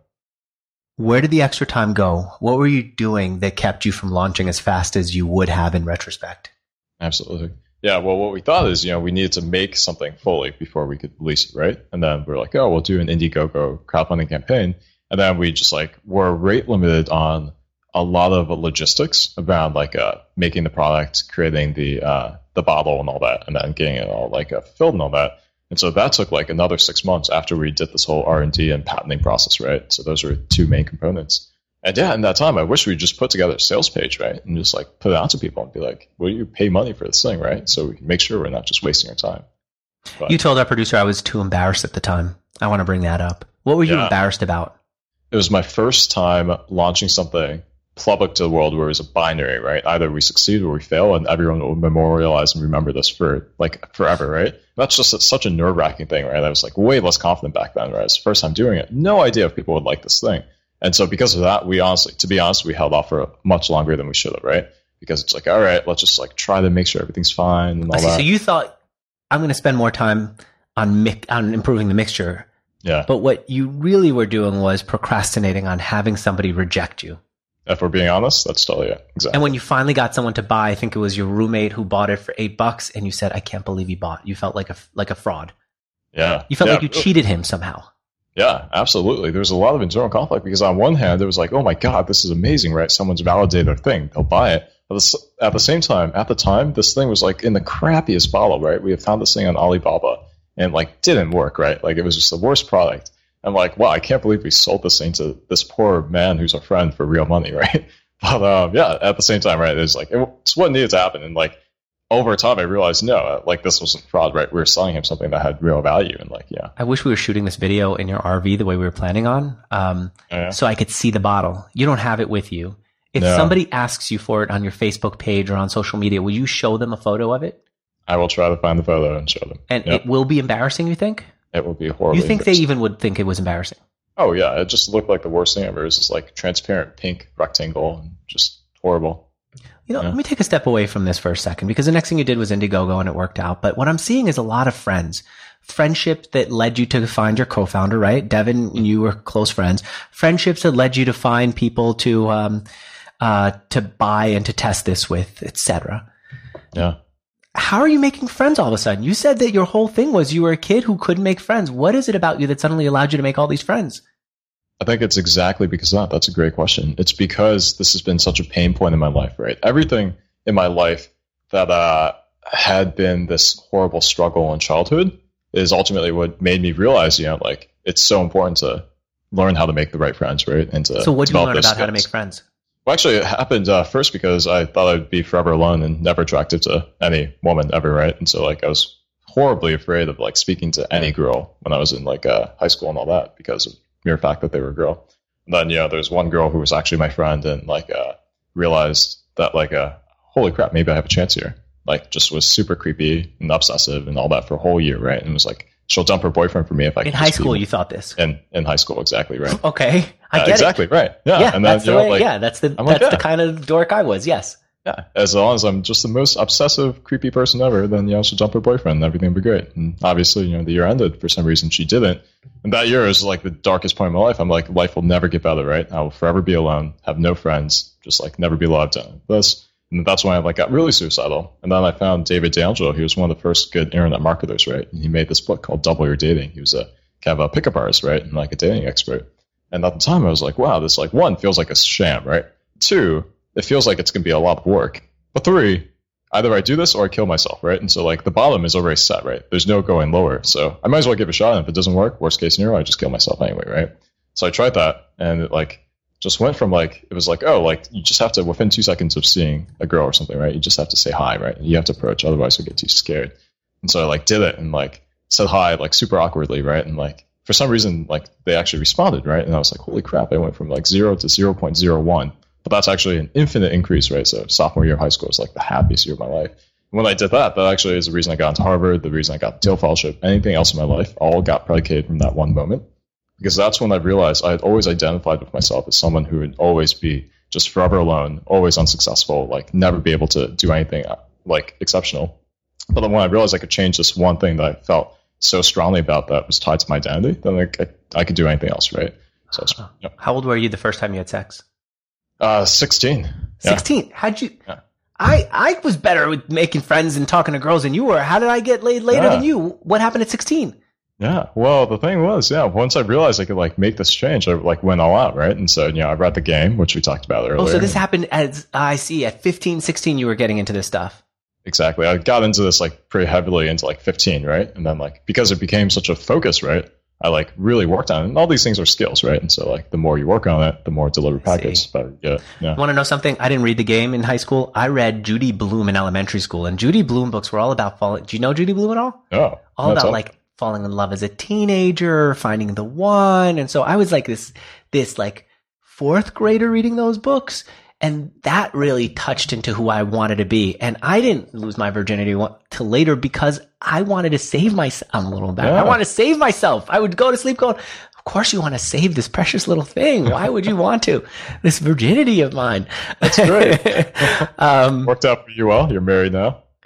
where did the extra time go? What were you doing that kept you from launching as fast as you would have in retrospect? Absolutely. Yeah, well, what we thought is, you know, we needed to make something fully before we could release it, right? And then we're like, oh, we'll do an Indiegogo crowdfunding campaign. And then we just like were rate limited on a lot of logistics around like uh, making the product, creating the uh, the bottle and all that, and then getting it all like uh, filled and all that. And so that took like another six months after we did this whole R and D and patenting process, right? So those were two main components. And yeah, in that time, I wish we just put together a sales page, right? And just like put it out to people and be like, will you pay money for this thing, right? So we can make sure we're not just wasting our time. But, you told our producer I was too embarrassed at the time. I want to bring that up. What were you yeah. embarrassed about? It was my first time launching something public to the world where it was a binary, right? Either we succeed or we fail, and everyone will memorialize and remember this for like forever, right? And that's just such a nerve-wracking thing, right? I was like way less confident back then, right? It's the first time doing it. No idea if people would like this thing. And so because of that, we honestly, to be honest, we held off for much longer than we should have, right? Because it's like, all right, let's just like try to make sure everything's fine and all I see. that. So you thought I'm going to spend more time on mi- on improving the mixture. Yeah. But what you really were doing was procrastinating on having somebody reject you. If we're being honest, that's totally it. Exactly. And when you finally got someone to buy, I think it was your roommate who bought it for eight bucks, and you said, "I can't believe he bought." You felt like a like a fraud. Yeah. You felt yeah. like you cheated him somehow. Yeah, absolutely. There was a lot of internal conflict because on one hand, it was like, oh my God, this is amazing, right? Someone's validated their thing. They'll buy it. At the, at the same time, at the time, this thing was like in the crappiest bottle, right? We had found this thing on Alibaba and like didn't work, right? Like it was just the worst product. I'm like, wow, I can't believe we sold this thing to this poor man who's a friend for real money, right? But um, yeah, at the same time, right, it was like, it's what needed to happen. And like, over time, I realized, no, like this wasn't fraud, right? We were selling him something that had real value. And like, yeah. I wish we were shooting this video in your R V the way we were planning on, um, yeah. so I could see the bottle. You don't have it with you. If no. somebody asks you for it on your Facebook page or on social media, will you show them a photo of it? I will try to find the photo and show them. And yep. it will be embarrassing, you think? It will be horrible. You think they even would think it was embarrassing? Oh, yeah. It just looked like the worst thing ever. It was just like transparent pink rectangle and just horrible. You know, yeah. let me take a step away from this for a second, because the next thing you did was Indiegogo and it worked out. But what I'm seeing is a lot of friends, friendships that led you to find your co-founder, right? Devin and you were close friends. Friendships that led you to find people to, um, uh, to buy and to test this with, et cetera. Yeah. How are you making friends all of a sudden? You said that your whole thing was you were a kid who couldn't make friends. What is it about you that suddenly allowed you to make all these friends? I think it's exactly because of that. That's a great question. It's because this has been such a pain point in my life, right? Everything in my life that uh, had been this horrible struggle in childhood is ultimately what made me realize, you know, like it's so important to learn how to make the right friends, right? And to so what did you learn about skills. how to make friends? Well, actually, it happened uh, first because I thought I'd be forever alone and never attracted to any woman ever, right? And so, like, I was horribly afraid of like speaking to any girl when I was in like uh, high school and all that because of mere fact that they were a girl. And then, you know, there's one girl who was actually my friend and like uh, realized that like, uh, holy crap, maybe I have a chance here. Like just was super creepy and obsessive and all that for a whole year, right? And was like, she'll dump her boyfriend for me if I in can. high school, you thought this? In in high school, exactly, right? Okay, I uh, get exactly, it. right? Yeah, yeah, and then, that's you the know, way. like, yeah, that's the I'm that's like, the yeah. kind of dork I was. Yes. Yeah, as long as I'm just the most obsessive, creepy person ever, then you know she'll dump her boyfriend and everything will be great. And obviously, you know, the year ended for some reason she didn't. And that year is like the darkest point in my life. I'm like, life will never get better, right? I will forever be alone, have no friends, just like never be loved. And this, and that's when I like got really suicidal. And then I found David D'Angelo. He was one of the first good internet marketers, right? And he made this book called Double Your Dating. He was a kind of a pickup artist, right? And like a dating expert. And at the time I was like, wow, this like one feels like a sham, right? Two, it feels like it's going to be a lot of work. But three, either I do this or I kill myself, right? And so like the bottom is already set, right? There's no going lower. So I might as well give it a shot. And if it doesn't work, worst case scenario, I just kill myself anyway, right? So I tried that and it like just went from like, it was like, oh, like you just have to, within two seconds of seeing a girl or something, right? You just have to say hi, right? You have to approach, otherwise you'll get too scared. And so I like did it and like said hi, like super awkwardly, right? And like for some reason, like they actually responded, right? And I was like, holy crap, I went from like zero to zero point zero one. But that's actually an infinite increase, right? So sophomore year of high school is like the happiest year of my life. And when I did that, that actually is the reason I got into Harvard, the reason I got the Thiel Fellowship, anything else in my life, all got predicated from that one moment. Because that's when I realized I had always identified with myself as someone who would always be just forever alone, always unsuccessful, like never be able to do anything like exceptional. But then when I realized I could change this one thing that I felt so strongly about that was tied to my identity, then like, I, I could do anything else, right? So, uh, yeah. How old were you the first time you had sex? Uh, sixteen. sixteen. Yeah. How'd you? Yeah. I I was better with making friends and talking to girls than you were. How did I get laid later yeah. than you? What happened at sixteen? Yeah. Well, the thing was, yeah, once I realized I could like make this change, I like went all out, right? And so, you know, I read The Game, which we talked about earlier. Oh, so this happened as I see at fifteen, sixteen, you were getting into this stuff. Exactly. I got into this like pretty heavily into like fifteen, right? And then like because it became such a focus, right? I like really worked on it. And all these things are skills, right? And so like the more you work on it, the more delivered packets, better you get it. Yeah. Want to know something? I didn't read The Game in high school. I read Judy Blume in elementary school, and Judy Blume books were all about falling. Do you know Judy Blume at all? Oh, all about like falling in love as a teenager, finding the one. And so I was like this, this like fourth grader reading those books. And that really touched into who I wanted to be. And I didn't lose my virginity till later because I wanted to save myself. I'm a little bad. Yeah. I want to save myself. I would go to sleep going, of course you want to save this precious little thing. Why would you want to? This virginity of mine. That's great. um, Worked out for you well. You're married now.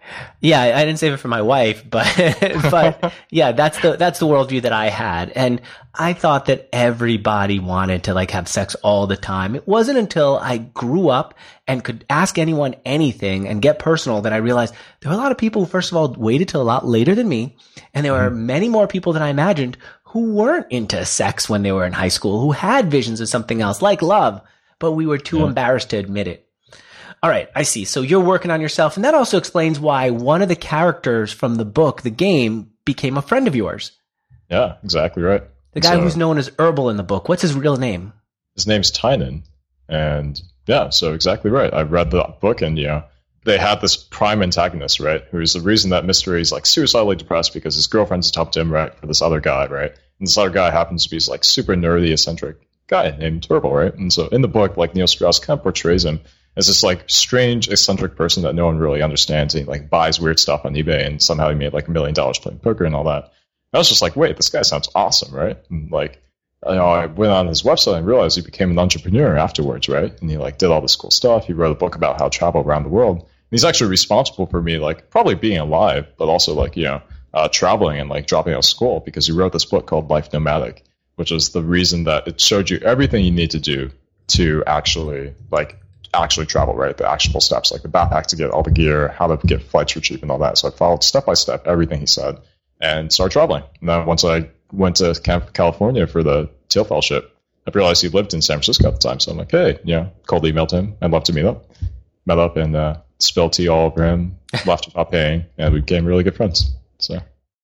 Yeah, I didn't save it for my wife, but but yeah, that's the that's the worldview that I had, and I thought that everybody wanted to like have sex all the time. It wasn't until I grew up and could ask anyone anything and get personal that I realized there were a lot of people who, first of all, waited till a lot later than me, and there were many more people than I imagined who weren't into sex when they were in high school, who had visions of something else like love, but we were too yeah. embarrassed to admit it. All right, I see. So you're working on yourself, and that also explains why one of the characters from the book, the game, became a friend of yours. Yeah, exactly right. The guy so, who's known as Herbal in the book. What's his real name? His name's Tynan. And yeah, so exactly right. I read the book, and you know, they had this prime antagonist, right? Who's the reason that Mystery is like suicidally depressed because his girlfriend's dumped him, right, for this other guy, right? And this other guy happens to be this like super nerdy, eccentric guy named Herbal, right? And so in the book, like Neil Strauss kind of portrays him as this like strange, eccentric person that no one really understands. He like buys weird stuff on eBay, and somehow he made like a million dollars playing poker and all that. And I was just like, wait, this guy sounds awesome, right? And like, you know, I went on his website and realized he became an entrepreneur afterwards, right? And he like did all this cool stuff. He wrote a book about how to travel around the world. And he's actually responsible for me, like probably being alive, but also like, you know, uh, traveling and like dropping out of school, because he wrote this book called Life Nomadic, which is the reason that it showed you everything you need to do to actually like actually travel, right? The actionable steps, like the backpack to get all the gear, how to get flights for cheap and all that. So I followed step by step everything he said and started traveling. And then once I went to Camp California for the Teal Fellowship, I realized he lived in San Francisco at the time. So I'm like, hey, you know, cold emailed him. I'd love to meet up. Met up and uh, spilled tea all over him, left without paying, and we became really good friends. So,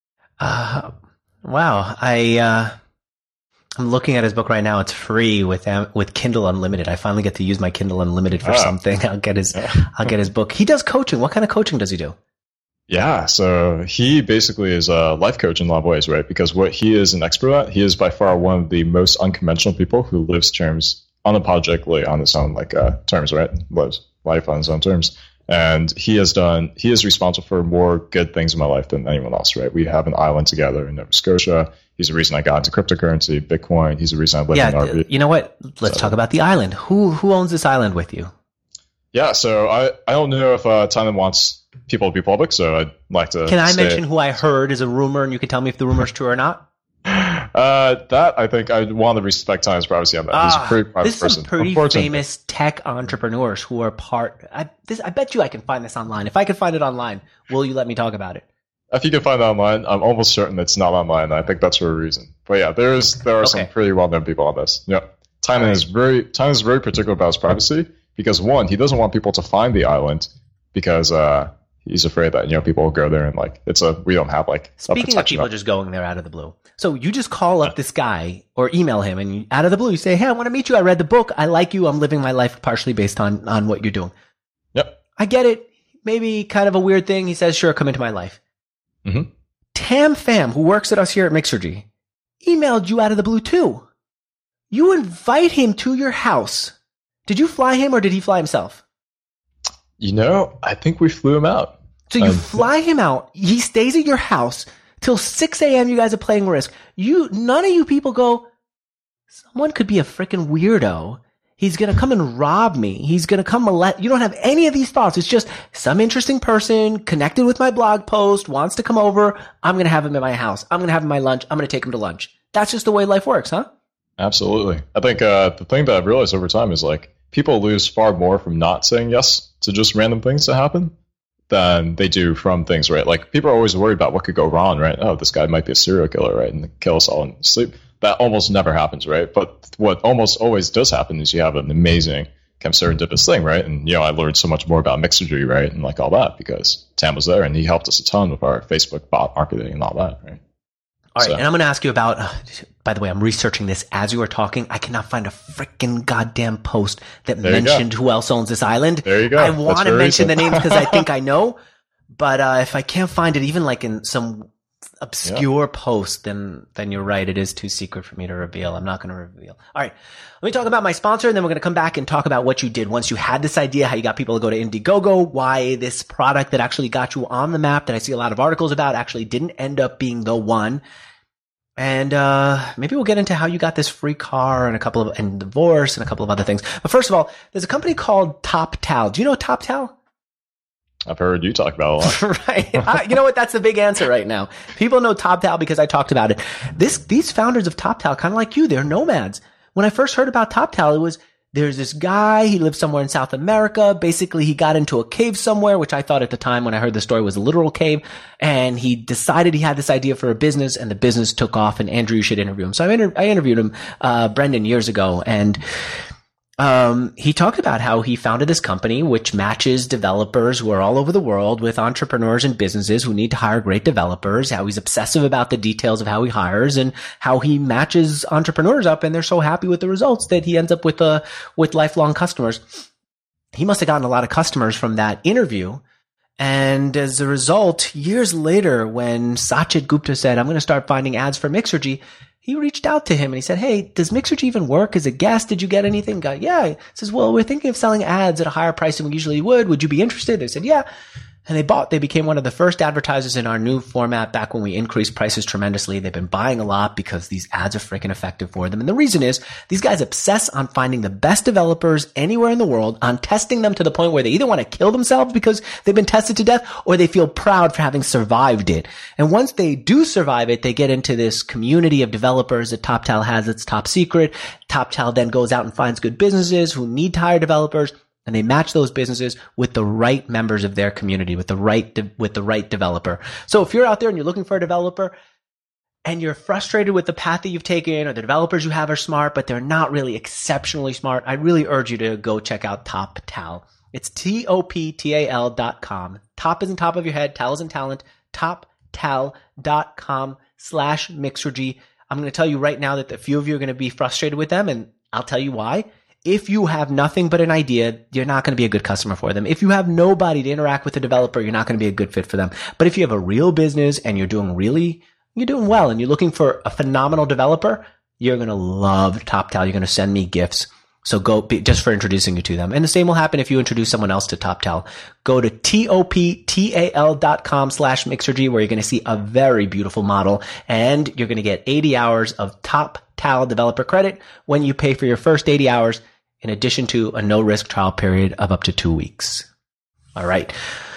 uh, wow. I, uh, I'm looking at his book right now. It's free with with Kindle Unlimited. I finally get to use my Kindle Unlimited for ah. something. I'll get his yeah. I'll get his book. He does coaching. What kind of coaching does he do? Yeah, so he basically is a life coach in a lot of ways, right? Because what he is an expert at, he is by far one of the most unconventional people who lives terms unapologetically on his own like uh, terms, right? Lives life on his own terms. And he has done, he is responsible for more good things in my life than anyone else, right? We have an island together in Nova Scotia. He's the reason I got into cryptocurrency, Bitcoin. He's the reason I live yeah, in R V. You know what? Let's so. talk about the island. Who who owns this island with you? Yeah, so I, I don't know if uh, Tynan wants people to be public, so I'd like to Can I mention who I heard is a rumor, and you can tell me if the rumor is true or not? Uh, that I think I want to respect Tynan's privacy on that. He's ah, a pretty private this is person. Some pretty famous tech entrepreneurs who are part. I, this, I bet you I can find this online. If I can find it online, will you let me talk about it? If you can find it online, I'm almost certain it's not online. I think that's for a reason. But yeah, there's there are okay. some pretty well known people on this. Yeah, Tynan right. is very Tynan is very particular about his privacy because one, he doesn't want people to find the island because uh, he's afraid that, you know, people will go there and like it's a we don't have like speaking of people just going there out of the blue. So you just call up this guy or email him and you, out of the blue you say, hey, I want to meet you. I read the book. I like you. I'm living my life partially based on, on what you're doing. Yep. I get it. Maybe kind of a weird thing. He says, sure, come into my life. Mm-hmm. Tam Pham, who works at us here at Mixergy, emailed you out of the blue too. You invite him to your house. Did you fly him or did he fly himself? You know, I think we flew him out. So you um, fly him out. He stays at your house. Till six a.m. you guys are playing Risk. You, none of you people go, someone could be a freaking weirdo. He's going to come and rob me. He's going to come molest. You don't have any of these thoughts. It's just some interesting person connected with my blog post, wants to come over. I'm going to have him at my house. I'm going to have him my lunch. I'm going to take him to lunch. That's just the way life works, huh? Absolutely. I think uh, the thing that I've realized over time is like people lose far more from not saying yes to just random things that happen than they do from things, right? Like people are always worried about what could go wrong, right? Oh, this guy might be a serial killer, right? And kill us all in sleep. That almost never happens, right? But what almost always does happen is you have an amazing kind of serendipitous thing, right? And, you know, I learned so much more about Mixergy, right? And like all that because Tam was there and he helped us a ton with our Facebook bot marketing and all that, right? All right, so. And I'm going to ask you about, uh, by the way, I'm researching this as you were talking. I cannot find a freaking goddamn post that there mentioned who else owns this island. There you go. I want to mention the names because I think I know. But uh, if I can't find it, even like in some obscure yeah. post, then then you're right. It is too secret for me to reveal. I'm not going to reveal. All right. Let me talk about my sponsor, and then we're going to come back and talk about what you did once you had this idea, how you got people to go to Indiegogo, why this product that actually got you on the map that I see a lot of articles about actually didn't end up being the one. And uh maybe we'll get into how you got this free car and a couple of and divorce and a couple of other things. But first of all, there's a company called TopTal. Do you know TopTal? I've heard you talk about it a lot. Right. I, you know what? That's the big answer right now. People know TopTal because I talked about it. This, these founders of TopTal, kind of like you, they're nomads. When I first heard about TopTal, it was, there's this guy, he lives somewhere in South America. Basically, he got into a cave somewhere, which I thought at the time when I heard the story was a literal cave. And he decided he had this idea for a business, and the business took off, and Andrew, you should interview him. So I, inter- I interviewed him, uh, Brendan, years ago. And Um, he talked about how he founded this company which matches developers who are all over the world with entrepreneurs and businesses who need to hire great developers, how he's obsessive about the details of how he hires and how he matches entrepreneurs up, and they're so happy with the results that he ends up with, uh, with lifelong customers. He must have gotten a lot of customers from that interview. And as a result, years later, when Sachit Gupta said, I'm going to start finding ads for Mixergy, he reached out to him and he said, hey, does Mixergy even work as a guest? Did you get anything? Guy, yeah. He says, well, we're thinking of selling ads at a higher price than we usually would. Would you be interested? They said, yeah. And they bought, they became one of the first advertisers in our new format back when we increased prices tremendously. They've been buying a lot because these ads are freaking effective for them. And the reason is these guys obsess on finding the best developers anywhere in the world, on testing them to the point where they either want to kill themselves because they've been tested to death, or they feel proud for having survived it. And once they do survive it, they get into this community of developers that TopTal has. It's top secret. TopTal then goes out and finds good businesses who need to hire developers, and they match those businesses with the right members of their community, with the right, de- with the right developer. So if you're out there and you're looking for a developer and you're frustrated with the path that you've taken, or the developers you have are smart, but they're not really exceptionally smart, I really urge you to go check out TopTal. It's T O P T A L dot com. Top is in top of your head. Tal is in talent. TopTal dot com slash Mixergy. I'm going to tell you right now that a few of you are going to be frustrated with them, and I'll tell you why. If you have nothing but an idea, you're not going to be a good customer for them. If you have nobody to interact with a developer, you're not going to be a good fit for them. But if you have a real business and you're doing really, you're doing well and you're looking for a phenomenal developer, you're going to love TopTal. You're going to send me gifts. So go be, just for introducing you to them. And the same will happen if you introduce someone else to TopTal. Go to T O P T A L dot com slash Mixergy, where you're going to see a very beautiful model, and you're going to get eighty hours of TopTal developer credit when you pay for your first eighty hours, in addition to a no-risk trial period of up to two weeks. All right.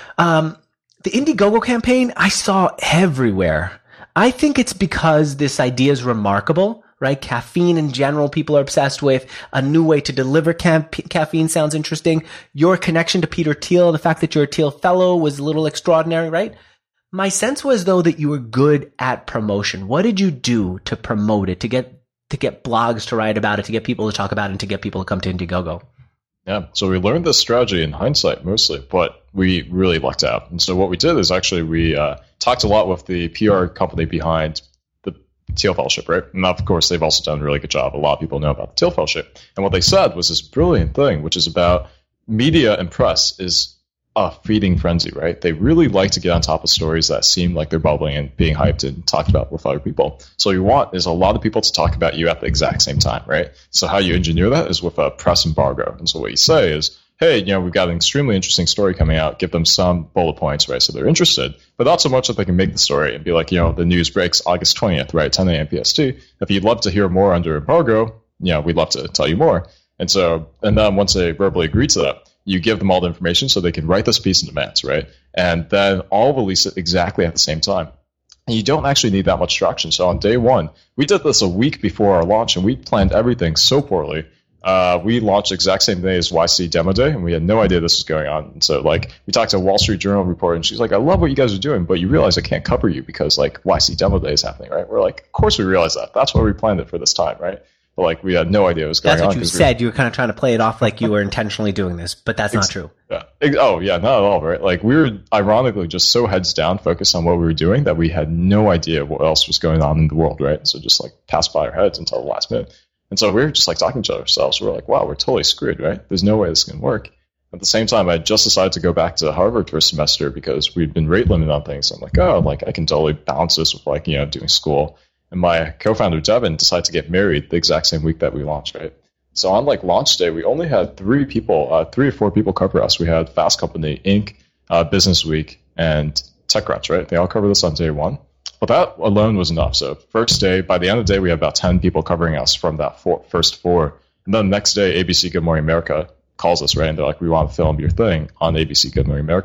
Um, the Indiegogo campaign I saw everywhere. I think it's because this idea is remarkable, right? Caffeine in general, people are obsessed with. A new way to deliver ca- caffeine sounds interesting. Your connection to Peter Thiel, the fact that you're a Thiel fellow, was a little extraordinary, right? My sense was, though, that you were good at promotion. What did you do to promote it, to get to get blogs to write about it, to get people to talk about it, and to get people to come to Indiegogo? Yeah, so we learned this strategy in hindsight mostly, but we really lucked out. And so what we did is actually we uh, talked a lot with the P R company behind the Thiel Fellowship, right? And of course, they've also done a really good job. A lot of people know about the Thiel Fellowship. And what they said was this brilliant thing, which is about media and press is a feeding frenzy, right? They really like to get on top of stories that seem like they're bubbling and being hyped and talked about with other people. So what you want is a lot of people to talk about you at the exact same time, right? So how you engineer that is with a press embargo. And so what you say is, hey, you know, we've got an extremely interesting story coming out. Give them some bullet points, right? So they're interested, but not so much that they can make the story and be like, you know, the news breaks August twentieth, right? ten a.m. P S T. If you'd love to hear more under embargo, you know, we'd love to tell you more. And so, and then once they verbally agree to that, you give them all the information so they can write this piece in advance, right? And then all release it exactly at the same time. And you don't actually need that much traction. So on day one, we did this a week before our launch, and we planned everything so poorly. Uh, we launched the exact same day as Y C Demo Day, and we had no idea this was going on. And so, like, we talked to a Wall Street Journal reporter, and she's like, I love what you guys are doing, but you realize I can't cover you because, like, Y C Demo Day is happening, right? We're like, of course we realize that. That's why we planned it for this time, right? But, like, we had no idea what was going on. That's what you said. We were, you were kind of trying to play it off like you were intentionally doing this, but that's not true. Yeah. Oh, yeah, not at all, right? Like, we were ironically just so heads down focused on what we were doing that we had no idea what else was going on in the world, right? So just, like, passed by our heads until the last minute. And so we were just, like, talking to ourselves. We were like, wow, we're totally screwed, right? There's no way this can work. At the same time, I just decided to go back to Harvard for a semester because we'd been rate limited on things. So I'm like, oh, like, I can totally balance this with, like, you know, doing school. And my co-founder, Devin, decided to get married the exact same week that we launched, right? So on, like, launch day, we only had three people, uh, three or four people cover us. We had Fast Company, Incorporated, uh, Business Week, and TechCrunch, right? They all covered us on day one. But that alone was enough. So first day, by the end of the day, we had about ten people covering us from that four, first four. And then the next day, A B C Good Morning America calls us, right? And they're like, we want to film your thing on A B C Good Morning America.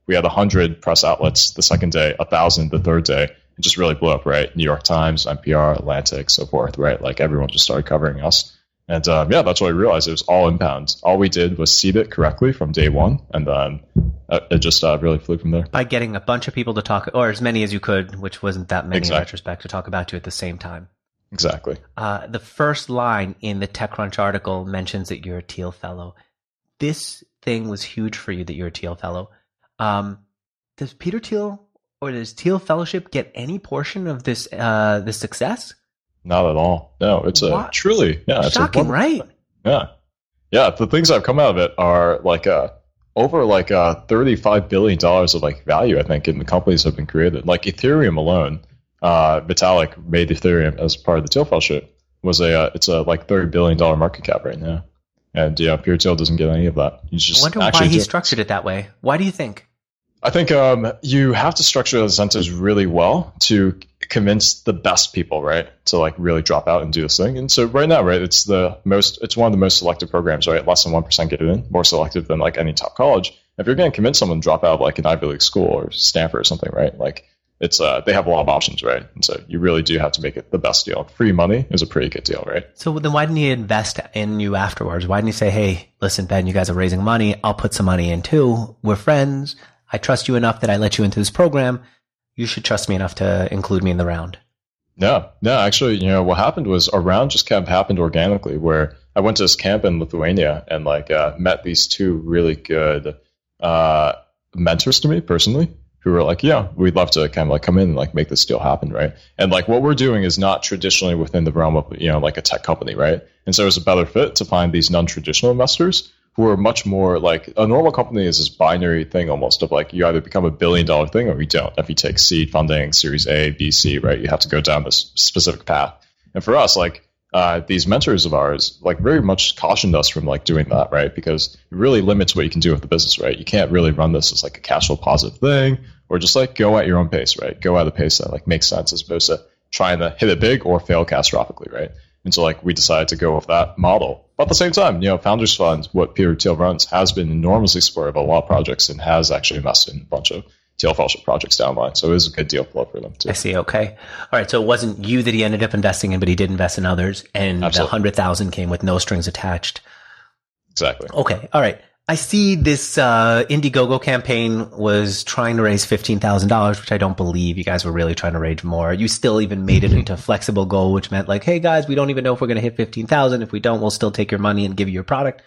we had one hundred press outlets the second day, one thousand the third day. It just really blew up, right? New York Times, N P R, Atlantic, so forth, right? Like everyone just started covering us. And um, yeah, that's what we realized. It was all inbound. All we did was seed it correctly from day one. And then uh, it just uh, really flew from there. By getting a bunch of people to talk, or as many as you could, which wasn't that many Exactly. in retrospect, to talk about you at the same time. Exactly. Uh, the first line in the TechCrunch article mentions that you're a Teal Fellow. This thing was huge for you that you're a Teal Fellow. Um, does Peter Thiel or does Teal Fellowship get any portion of this uh, this success? Not at all. No, it's a What? truly, yeah, it's Shocking, a right? Yeah. Yeah. The things that have come out of it are like uh, over like uh, thirty-five billion dollars of like value, I think, in the companies that have been created. Like Ethereum alone, uh, Vitalik made Ethereum as part of the Teal Fellowship. Was a, uh, it's a like thirty billion dollars market cap right now. And yeah, Peter Thiel doesn't get any of that. He's just I wonder actually why he doing- structured it that way. Why do you think? I think um, you have to structure the incentives really well to convince the best people, right, to like really drop out and do this thing. And so right now, right, it's the most, it's one of the most selective programs, right? Less than one percent get in, more selective than like any top college. If you're going to convince someone to drop out of like an Ivy League school or Stanford or something, right, like it's uh, they have a lot of options, right? And so you really do have to make it the best deal. Free money is a pretty good deal, right? So then why didn't he invest in you afterwards? Why didn't he say, hey, listen, Ben, you guys are raising money. I'll put some money in too. We're friends. I trust you enough that I let you into this program. You should trust me enough to include me in the round. No, no, actually, you know, what happened was a round just kind of happened organically where I went to this camp in Lithuania and like uh, met these two really good uh, mentors to me personally who were like, yeah, we'd love to kind of like come in and like make this deal happen, right? And like what we're doing is not traditionally within the realm of, you know, like a tech company, right? And so it was a better fit to find these non-traditional investors who are much more like a normal company is this binary thing almost of like you either become a billion dollar thing or you don't. If you take seed funding, series A, B, C, right, you have to go down this specific path. And for us, like uh, these mentors of ours, like very much cautioned us from like doing that, right? Because it really limits what you can do with the business, right? You can't really run this as like a cash flow positive thing or just like go at your own pace, right? Go at a pace that like makes sense as opposed to trying to hit it big or fail catastrophically, right? And so like we decided to go with that model. But at the same time, you know, Founders Fund, what Peter Thiel runs, has been enormously supportive of a lot of projects and has actually invested in a bunch of Thiel Fellowship projects down the line. So it was a good deal flow for them too. I see. Okay. All right. So it wasn't you that he ended up investing in, but he did invest in others. And Absolutely. the hundred thousand came with no strings attached. Exactly. Okay. All right. I see this uh, Indiegogo campaign was trying to raise fifteen thousand dollars, which I don't believe. You guys were really trying to raise more. You still even made it into a flexible goal, which meant like, hey, guys, we don't even know if we're going to hit fifteen thousand dollars. If we don't, we'll still take your money and give you your product.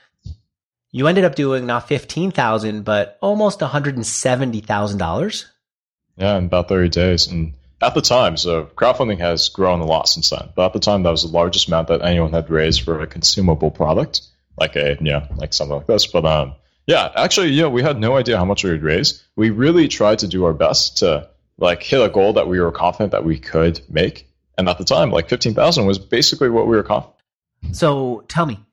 You ended up doing not fifteen thousand dollars, but almost one hundred seventy thousand dollars. Yeah, in about thirty days. And at the time, so crowdfunding has grown a lot since then. But at the time, that was the largest amount that anyone had raised for a consumable product. Like a, yeah, like something like this. But um, yeah, actually, you know, we had no idea how much we would raise. We really tried to do our best to like hit a goal that we were confident that we could make. And at the time, like fifteen thousand was basically what we were confident. So tell me,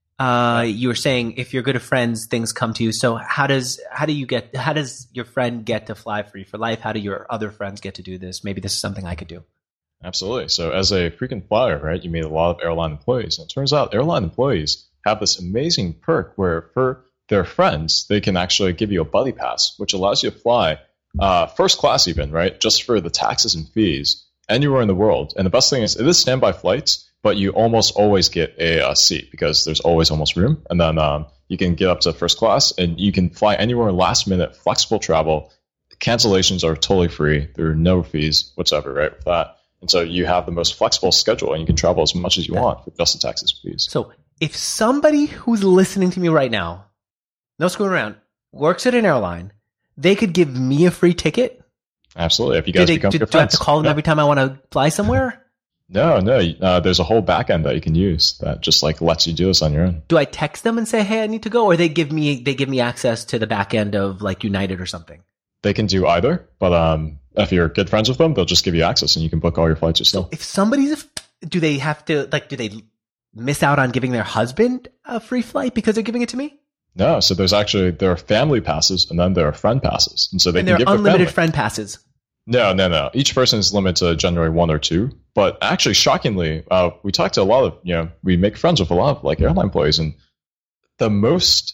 uh, you were saying if you're good at friends, things come to you. So how does, how do you get, how does your friend get to fly free for life? How do your other friends get to do this? Maybe this is something I could do. Absolutely. So as a frequent flyer, right, you meet a lot of airline employees. And it turns out airline employees have this amazing perk where for their friends, they can actually give you a buddy pass, which allows you to fly uh, first class even, right, just for the taxes and fees anywhere in the world. And the best thing is it is standby flights, but you almost always get a, a seat because there's always almost room. And then um, you can get up to first class and you can fly anywhere last minute, flexible travel. Cancellations are totally free. There are no fees whatsoever, right, with that. And so you have the most flexible schedule and you can travel as much as you want for just the taxes and fees. So if somebody who's listening to me right now, no screwing around, works at an airline, they could give me a free ticket? Absolutely. If you guys do they, become do, good do I have friends. to call them Yeah. every time I want to fly somewhere? No, no. Uh, there's a whole back end that you can use that just like lets you do this on your own. Do I text them and say, hey, I need to go? Or they give me they give me access to the back end of like United or something? They can do either, but um, if you're good friends with them, they'll just give you access and you can book all your flights yourself. If somebody's, do they have to, like, do they miss out on giving their husband a free flight because they're giving it to me? No, so there's actually, there are family passes and then there are friend passes. And so they And can they're give their unlimited family. friend passes. No, no, no. Each person is limited to generally one or two. But actually, shockingly, uh, we talked to a lot of, you know, we make friends with a lot of like airline employees, and the most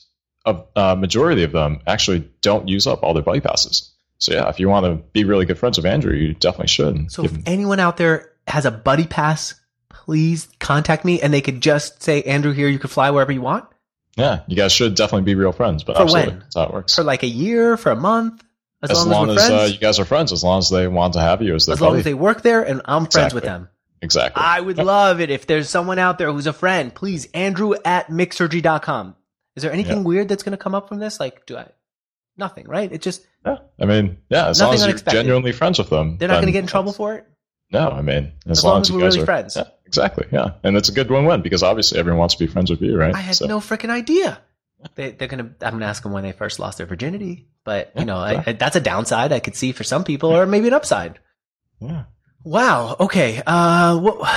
a, a majority of them actually don't use up all their buddy passes. So yeah, if you want to be really good friends with Andrew, you definitely should. So if him- anyone out there has a buddy pass, please contact me, and they could just say, Andrew, here, you can fly wherever you want. Yeah, you guys should definitely be real friends. But for absolutely, when? That's how it works. For like a year, for a month? As, as long, long as, as, we're uh, friends? you guys are friends, as long as they want to have you as their As buddy. long as they work there and I'm exactly. friends with them. Exactly. I would yep. love it if there's someone out there who's a friend. Please, Andrew at mixergy dot com. Is there anything yep. weird that's going to come up from this? Like, do I? Nothing, right? It just. Yeah. I mean, yeah, as long as you're genuinely friends with them. They're not going to get in trouble for it? No, I mean, as, as long, long as as you we're guys really are friends. Yeah, exactly, yeah. And it's a good win-win because obviously everyone wants to be friends with you, right? I had so. no freaking idea. They, they're gonna. I'm gonna ask them when they first lost their virginity, but you yeah, know, I, I, that's a downside I could see for some people, or maybe an upside. Yeah. Wow. Okay. Uh, what,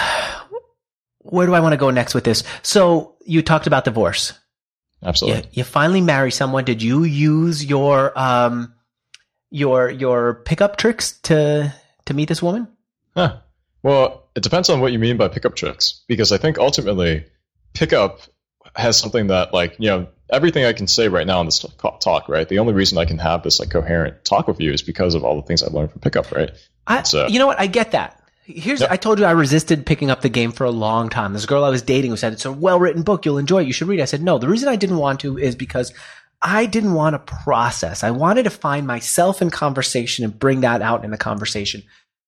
where do I want to go next with this? So you talked about divorce. Absolutely. You, you finally marry someone. Did you use your um your your pickup tricks to to meet this woman? Huh. Well, it depends on what you mean by pickup tricks, because I think ultimately pickup has something that, like, you know, everything I can say right now in this talk, right? The only reason I can have this like coherent talk with you is because of all the things I learned from pickup, right? I, so, you know what? I get that. Here's, yep. I told you I resisted picking up the game for a long time. This girl I was dating who said, it's a well-written book. You'll enjoy it. You should read it. I said, no, the reason I didn't want to is because I didn't want to process. I wanted to find myself in conversation and bring that out in the conversation.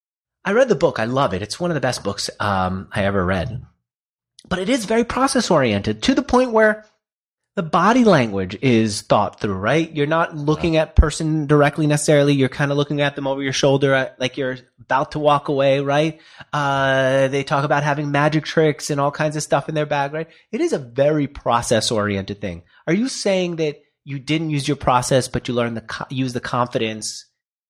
I read the book. I love it. It's one of the best books um, I ever read. But it is very process-oriented to the point where the body language is thought through, right? You're not looking at person directly necessarily. You're kind of looking at them over your shoulder like you're about to walk away, right? Uh, they talk about having magic tricks and all kinds of stuff in their bag, right? It is a very process-oriented thing. Are you saying that you didn't use your process, but you learned to use the confidence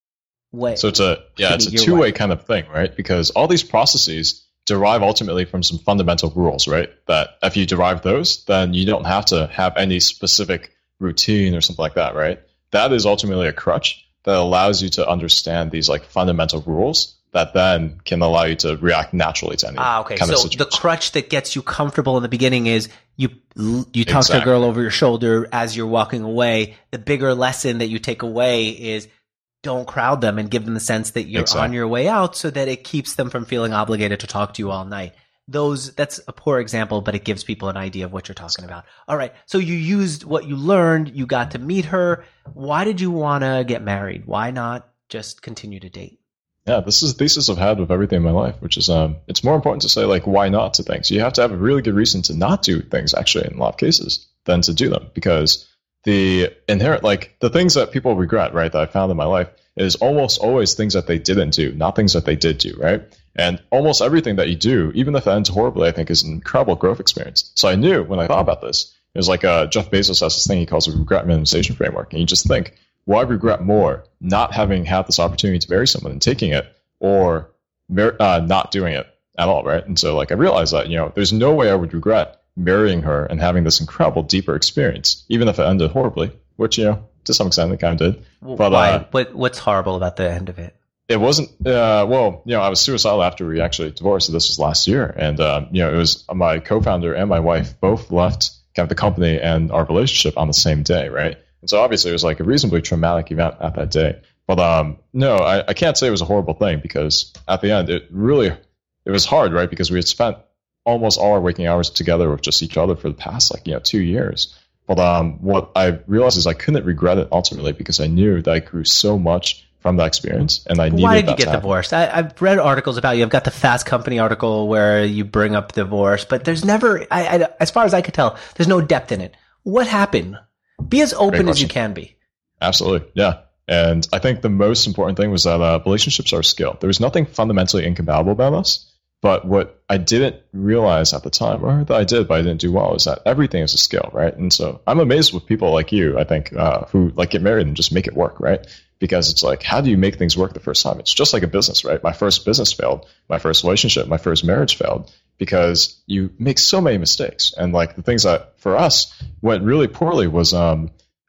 way? So it's a, yeah, it's a two-way way. kind of thing, right? Because all these processes derive ultimately from some fundamental rules, right? That if you derive those, then you don't have to have any specific routine or something like that, right? That is ultimately a crutch that allows you to understand these like fundamental rules that then can allow you to react naturally to any ah, okay. kind so of situation. The crutch that gets you comfortable in the beginning is you you talk exactly. to a girl over your shoulder as you're walking away. The bigger lesson that you take away is don't crowd them and give them the sense that you're exactly. on your way out, so that it keeps them from feeling obligated to talk to you all night. Those, that's a poor example, but it gives people an idea of what you're talking about. All right. So you used what you learned. You got to meet her. Why did you want to get married? Why not just continue to date? Yeah, this is the thesis I've had with everything in my life, which is um, it's more important to say, like, why not to things. You have to have a really good reason to not do things, actually, in a lot of cases, than to do them. Because the inherent, like, the things that people regret, right, that I found in my life is almost always things that they didn't do, not things that they did do, right? And almost everything that you do, even if it ends horribly, I think is an incredible growth experience. So I knew when I thought about this, it was like uh, Jeff Bezos has this thing he calls a regret minimization framework. And you just think, well, I regret more not having had this opportunity to marry someone and taking it, or uh, not doing it at all, right? And so like I realized that, you know, there's no way I would regret marrying her and having this incredible, deeper experience, even if it ended horribly, which, you know, to some extent it kind of did. But why? Uh, what, what's horrible about the end of it? It wasn't, uh, well, you know, I was suicidal after we actually divorced. So this was last year. And, um, you know, it was my co-founder and my wife both left kind of the company and our relationship on the same day, right? And so obviously it was like a reasonably traumatic event at that day. But um, no, I, I can't say it was a horrible thing, because at the end, it really, it was hard, right? Because we had spent almost all our waking hours together with just each other for the past, like, you know, two years. But um, what I realized is I couldn't regret it ultimately, because I knew that I grew so much from that experience, and I needed that. Why did you get divorced? I, I've read articles about you. I've got the Fast Company article where you bring up divorce, but there's never, I, I, as far as I could tell, there's no depth in it. What happened? Be as open as you can be. Absolutely, yeah. And I think the most important thing was that uh, relationships are a skill. There was nothing fundamentally incompatible about us. But what I didn't realize at the time, or that I did, but I didn't do well, is that everything is a skill, right? And so I'm amazed with people like you, I think, uh, who like get married and just make it work, right? Because it's like, how do you make things work the first time? It's just like a business, right? My first business failed. My first relationship, my first marriage failed, because you make so many mistakes. And like the things that for us went really poorly was um,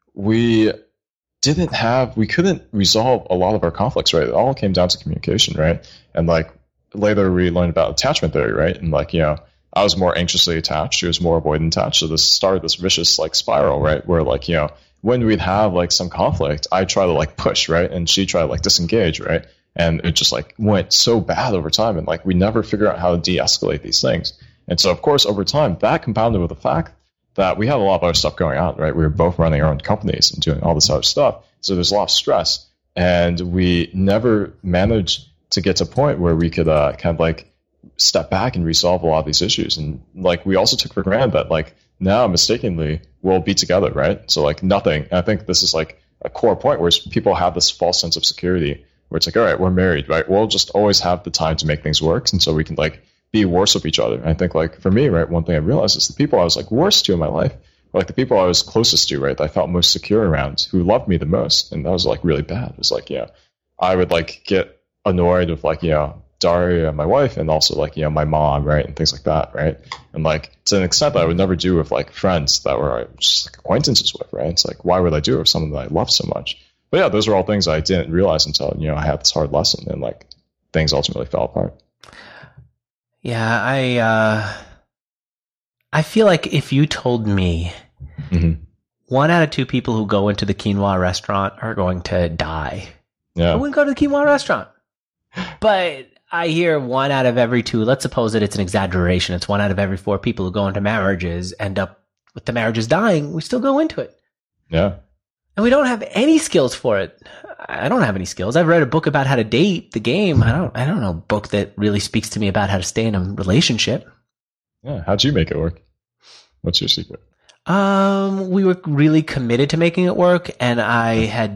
we didn't have, we couldn't resolve a lot of our conflicts, right? It all came down to communication, right? And like, later we learned about attachment theory, right? And like, you know, I was more anxiously attached. She was more avoidant attached. So this started this vicious like spiral, right? Where like, you know, when we'd have like some conflict, I try to like push, right? And she try to like disengage, right? And it just like went so bad over time. And like, we never figure out how to de-escalate these things. And so of course, over time, that compounded with the fact that we had a lot of other stuff going on, right? We were both running our own companies and doing all this other stuff. So there's a lot of stress. And we never managed to get to a point where we could uh, kind of like step back and resolve a lot of these issues. And like, we also took for granted that like now mistakenly we'll be together, right? So like nothing. And I think this is like a core point where people have this false sense of security where it's like, all right, we're married, right? We'll just always have the time to make things work. And so we can like be worse with each other. And I think like for me, right, one thing I realized is the people I was like worst to in my life were like the people I was closest to, right? That I felt most secure around, who loved me the most. And that was like really bad. It was like, yeah, I would like get annoyed with like, you know, Daria, my wife, and also like, you know, my mom, right? And things like that, right? And like to an extent that I would never do with like friends that were just like acquaintances with, right? It's like, why would I do it with someone that I love so much? But yeah, those are all things I didn't realize until, you know, I had this hard lesson and like things ultimately fell apart. Yeah, I uh, I feel like if you told me mm-hmm. one out of two people who go into the quinoa restaurant are going to die, yeah. I wouldn't go to the quinoa restaurant. But I hear one out of every two, let's suppose that it's an exaggeration, it's one out of every four people who go into marriages end up with the marriages dying, we still go into it. Yeah. And we don't have any skills for it. I don't have any skills. I've read a book about how to date the game. I don't, I don't know a book that really speaks to me about how to stay in a relationship. Yeah. How'd you make it work? What's your secret? Um, we were really committed to making it work. And I had,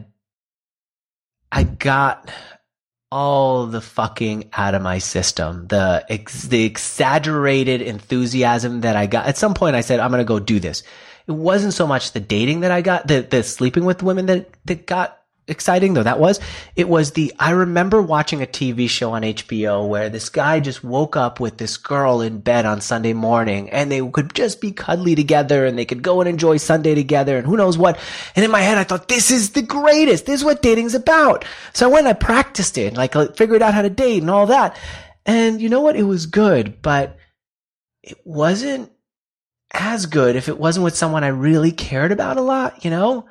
I got all the fucking out of my system. The, ex, the exaggerated enthusiasm that I got. At some point I said, I'm going to go do this. It wasn't so much the dating that I got, the, the sleeping with women that, that got exciting, though that was. It was the, I remember watching a T V show on H B O where this guy just woke up with this girl in bed on Sunday morning and they could just be cuddly together and they could go and enjoy Sunday together and who knows what. And in my head, I thought, this is the greatest. This is what dating's about. So I went and I practiced it, like I figured out how to date and all that. And you know what? It was good, but it wasn't as good if it wasn't with someone I really cared about a lot, you know?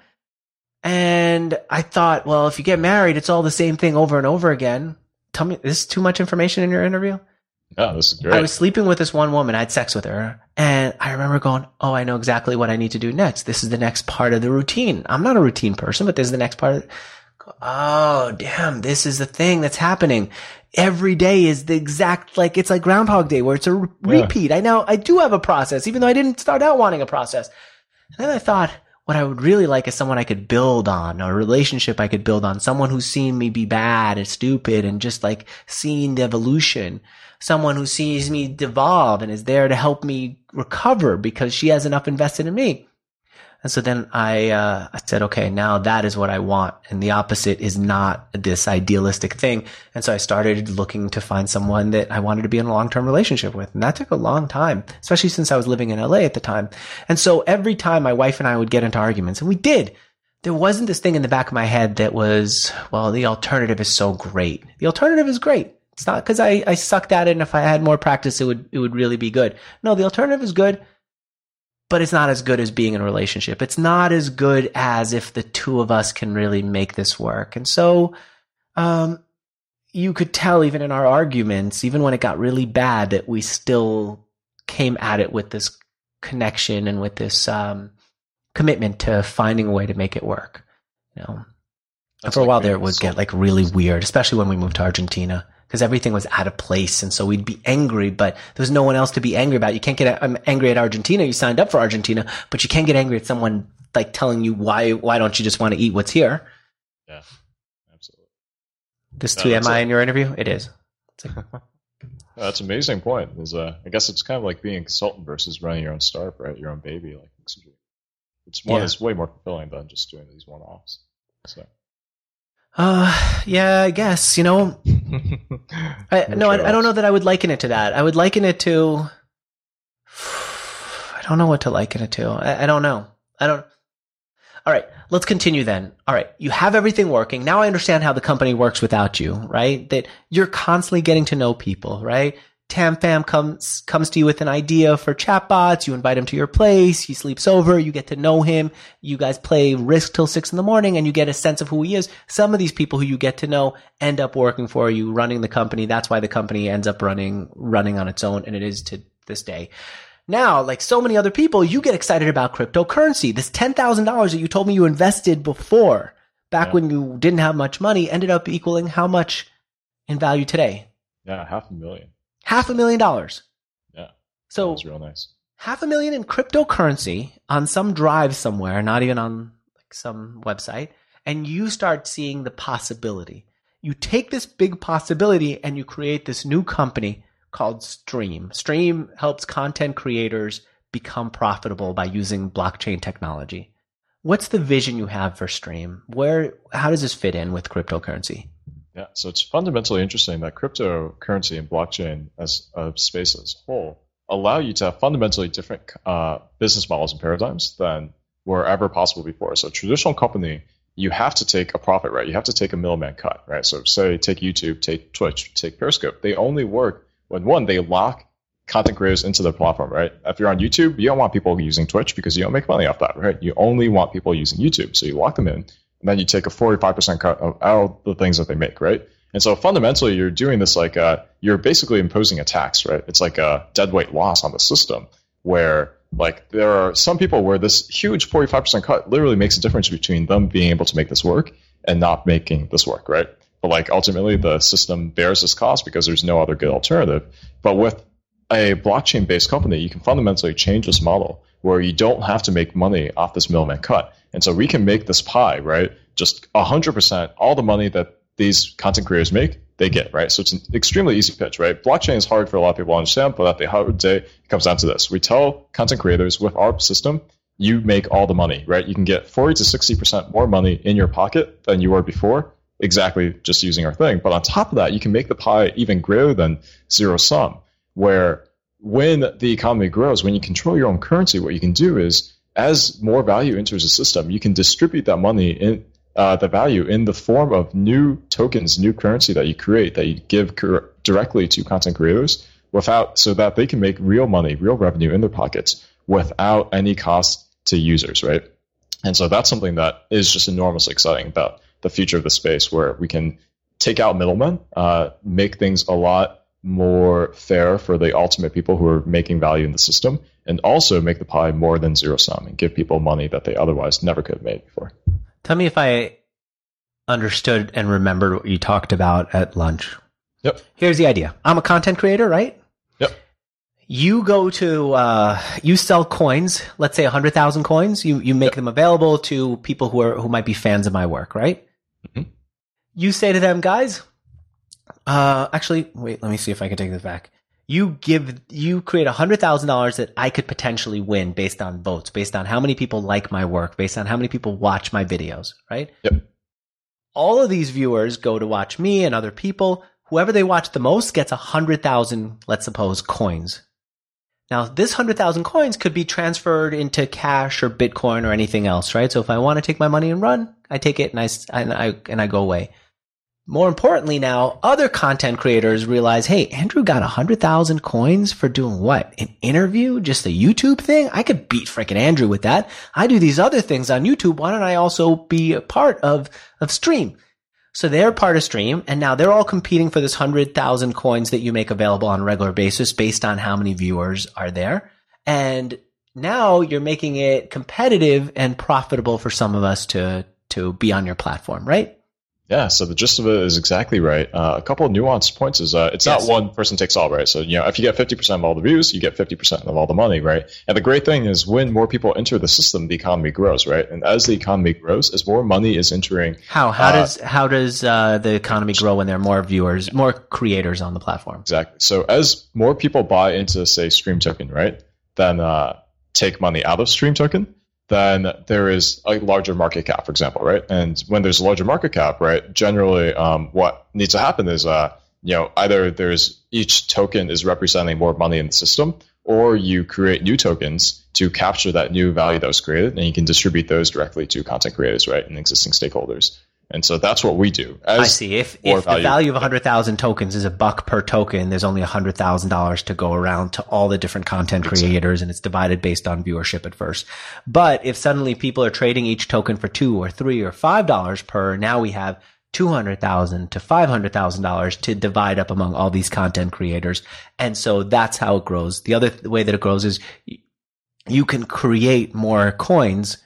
And I thought, well, if you get married, it's all the same thing over and over again. Tell me, this is too much information in your interview? Yeah, this is great. I was sleeping with this one woman. I had sex with her. And I remember going, oh, I know exactly what I need to do next. This is the next part of the routine. I'm not a routine person, but this is the next part of it. Oh, damn, this is the thing that's happening. Every day is the exact, like, it's like Groundhog Day where it's a re- yeah. repeat. I now, I do have a process, even though I didn't start out wanting a process. And then I thought, what I would really like is someone I could build on, a relationship I could build on, someone who's seen me be bad and stupid and just like seen the evolution, someone who sees me devolve and is there to help me recover because she has enough invested in me. And so then I, uh, I said, okay, now that is what I want. And the opposite is not this idealistic thing. And so I started looking to find someone that I wanted to be in a long-term relationship with. And that took a long time, especially since I was living in L A at the time. And so every time my wife and I would get into arguments, and we did, there wasn't this thing in the back of my head that was, well, the alternative is so great. The alternative is great. It's not because I, I sucked at it. And if I had more practice, it would, it would really be good. No, the alternative is good. But it's not as good as being in a relationship. It's not as good as if the two of us can really make this work. And so, um, you could tell even in our arguments, even when it got really bad, that we still came at it with this connection and with this, um, commitment to finding a way to make it work. You know, and for a while there, it would get like really weird, especially when we moved to Argentina. Because everything was out of place. And so we'd be angry, but there was no one else to be angry about. You can't get I'm angry at Argentina. You signed up for Argentina, but you can't get angry at someone like telling you why, why don't you just want to eat what's here? Yeah, absolutely. This no, T M I a, in your interview? It is. It's like, that's an amazing point. Is uh, I guess it's kind of like being a consultant versus running your own startup, right? Your own baby. Like it's one yeah. is way more fulfilling than just doing these one-offs. So. Uh, yeah, I guess, you know, I, no, I, I don't know that I would liken it to that. I would liken it to, I don't know what to liken it to. I, I don't know. I don't. All right. Let's continue then. All right. You have everything working. Now I understand how the company works without you, right? That you're constantly getting to know people, right? TamFam comes comes to you with an idea for chatbots. You invite him to your place. He sleeps over. You get to know him. You guys play Risk till six in the morning, and you get a sense of who he is. Some of these people who you get to know end up working for you, running the company. That's why the company ends up running running on its own, and it is to this day. Now, like so many other people, you get excited about cryptocurrency. This ten thousand dollars that you told me you invested before, back yeah. when you didn't have much money, ended up equaling how much in value today? Yeah, half a million. Half a million dollars. Yeah. So that's real nice. Half a million in cryptocurrency on some drive somewhere, not even on like some website, and you start seeing the possibility. You take this big possibility and you create this new company called Stream. Stream helps content creators become profitable by using blockchain technology. What's the vision you have for Stream? Where, how does this fit in with cryptocurrency? Yeah, so it's fundamentally interesting that cryptocurrency and blockchain as a space as a whole allow you to have fundamentally different uh, business models and paradigms than were ever possible before. So a traditional company, you have to take a profit, right? You have to take a middleman cut, right? So say take YouTube, take Twitch, take Periscope. They only work when, one, they lock content creators into their platform, right? If you're on YouTube, you don't want people using Twitch because you don't make money off that, right? You only want people using YouTube. So you lock them in. And then you take a forty-five percent cut of all the things that they make, right? And so fundamentally, you're doing this like uh, you're basically imposing a tax, right? It's like a deadweight loss on the system where like there are some people where this huge forty-five percent cut literally makes a difference between them being able to make this work and not making this work, right? But like ultimately, the system bears this cost because there's no other good alternative. But with a blockchain-based company, you can fundamentally change this model where you don't have to make money off this middleman cut. And so we can make this pie, right? Just one hundred percent, all the money that these content creators make, they get, right? So it's an extremely easy pitch, right? Blockchain is hard for a lot of people to understand, but at the end of the day, it comes down to this. We tell content creators with our system, you make all the money, right? You can get forty to sixty percent more money in your pocket than you were before, exactly just using our thing. But on top of that, you can make the pie even greater than zero sum, where when the economy grows, when you control your own currency, what you can do is as more value enters the system, you can distribute that money in uh, the value in the form of new tokens, new currency that you create that you give cur- directly to content creators without, so that they can make real money, real revenue in their pockets without any cost to users, right? And so that's something that is just enormously exciting about the future of the space, where we can take out middlemen, uh, make things a lot more fair for the ultimate people who are making value in the system, and also make the pie more than zero sum and give people money that they otherwise never could have made before. Tell me if I understood and remembered what you talked about at lunch. Yep. Here's the idea. I'm a content creator, right? Yep. You go to, uh, you sell coins, let's say one hundred thousand coins. You you make yep. them available to people who are who might be fans of my work, right? Mm-hmm. You say to them, guys, Uh, actually, wait, let me see if I can take this back. You give, you create one hundred thousand dollars that I could potentially win based on votes, based on how many people like my work, based on how many people watch my videos, right? Yep. All of these viewers go to watch me and other people. Whoever they watch the most gets one hundred thousand, let's suppose, coins. Now, this one hundred thousand coins could be transferred into cash or Bitcoin or anything else, right? So if I want to take my money and run, I take it and I, and I, and I go away. More importantly now, other content creators realize, hey, Andrew got one hundred thousand coins for doing what? An interview? Just a YouTube thing? I could beat freaking Andrew with that. I do these other things on YouTube. Why don't I also be a part of, of Stream? So they're part of Stream, and now they're all competing for this one hundred thousand coins that you make available on a regular basis based on how many viewers are there. And now you're making it competitive and profitable for some of us to, to be on your platform, right? Yeah, so the gist of it is exactly right. Uh, a couple of nuanced points is uh, it's yes. not one person takes all, right? So, you know, if you get fifty percent of all the views, you get fifty percent of all the money, right? And the great thing is when more people enter the system, the economy grows, right? And as the economy grows, as more money is entering... How how uh, does how does uh, the economy grow when there are more viewers, more creators on the platform? Exactly. So as more people buy into, say, Stream Token, right, then uh, take money out of Stream Token, then there is a larger market cap, for example, right? And when there's a larger market cap, right, generally um, what needs to happen is, uh, you know, either there's each token is representing more money in the system, or you create new tokens to capture that new value that was created, and you can distribute those directly to content creators, right, and existing stakeholders. And so that's what we do. As I see. If if value, the value of one hundred thousand tokens is a buck per token, there's only one hundred thousand dollars to go around to all the different content creators, and it's divided based on viewership at first. But if suddenly people are trading each token for two or three or five dollars per, now we have two hundred thousand dollars to five hundred thousand dollars to divide up among all these content creators. And so that's how it grows. The other way that it grows is you can create more coins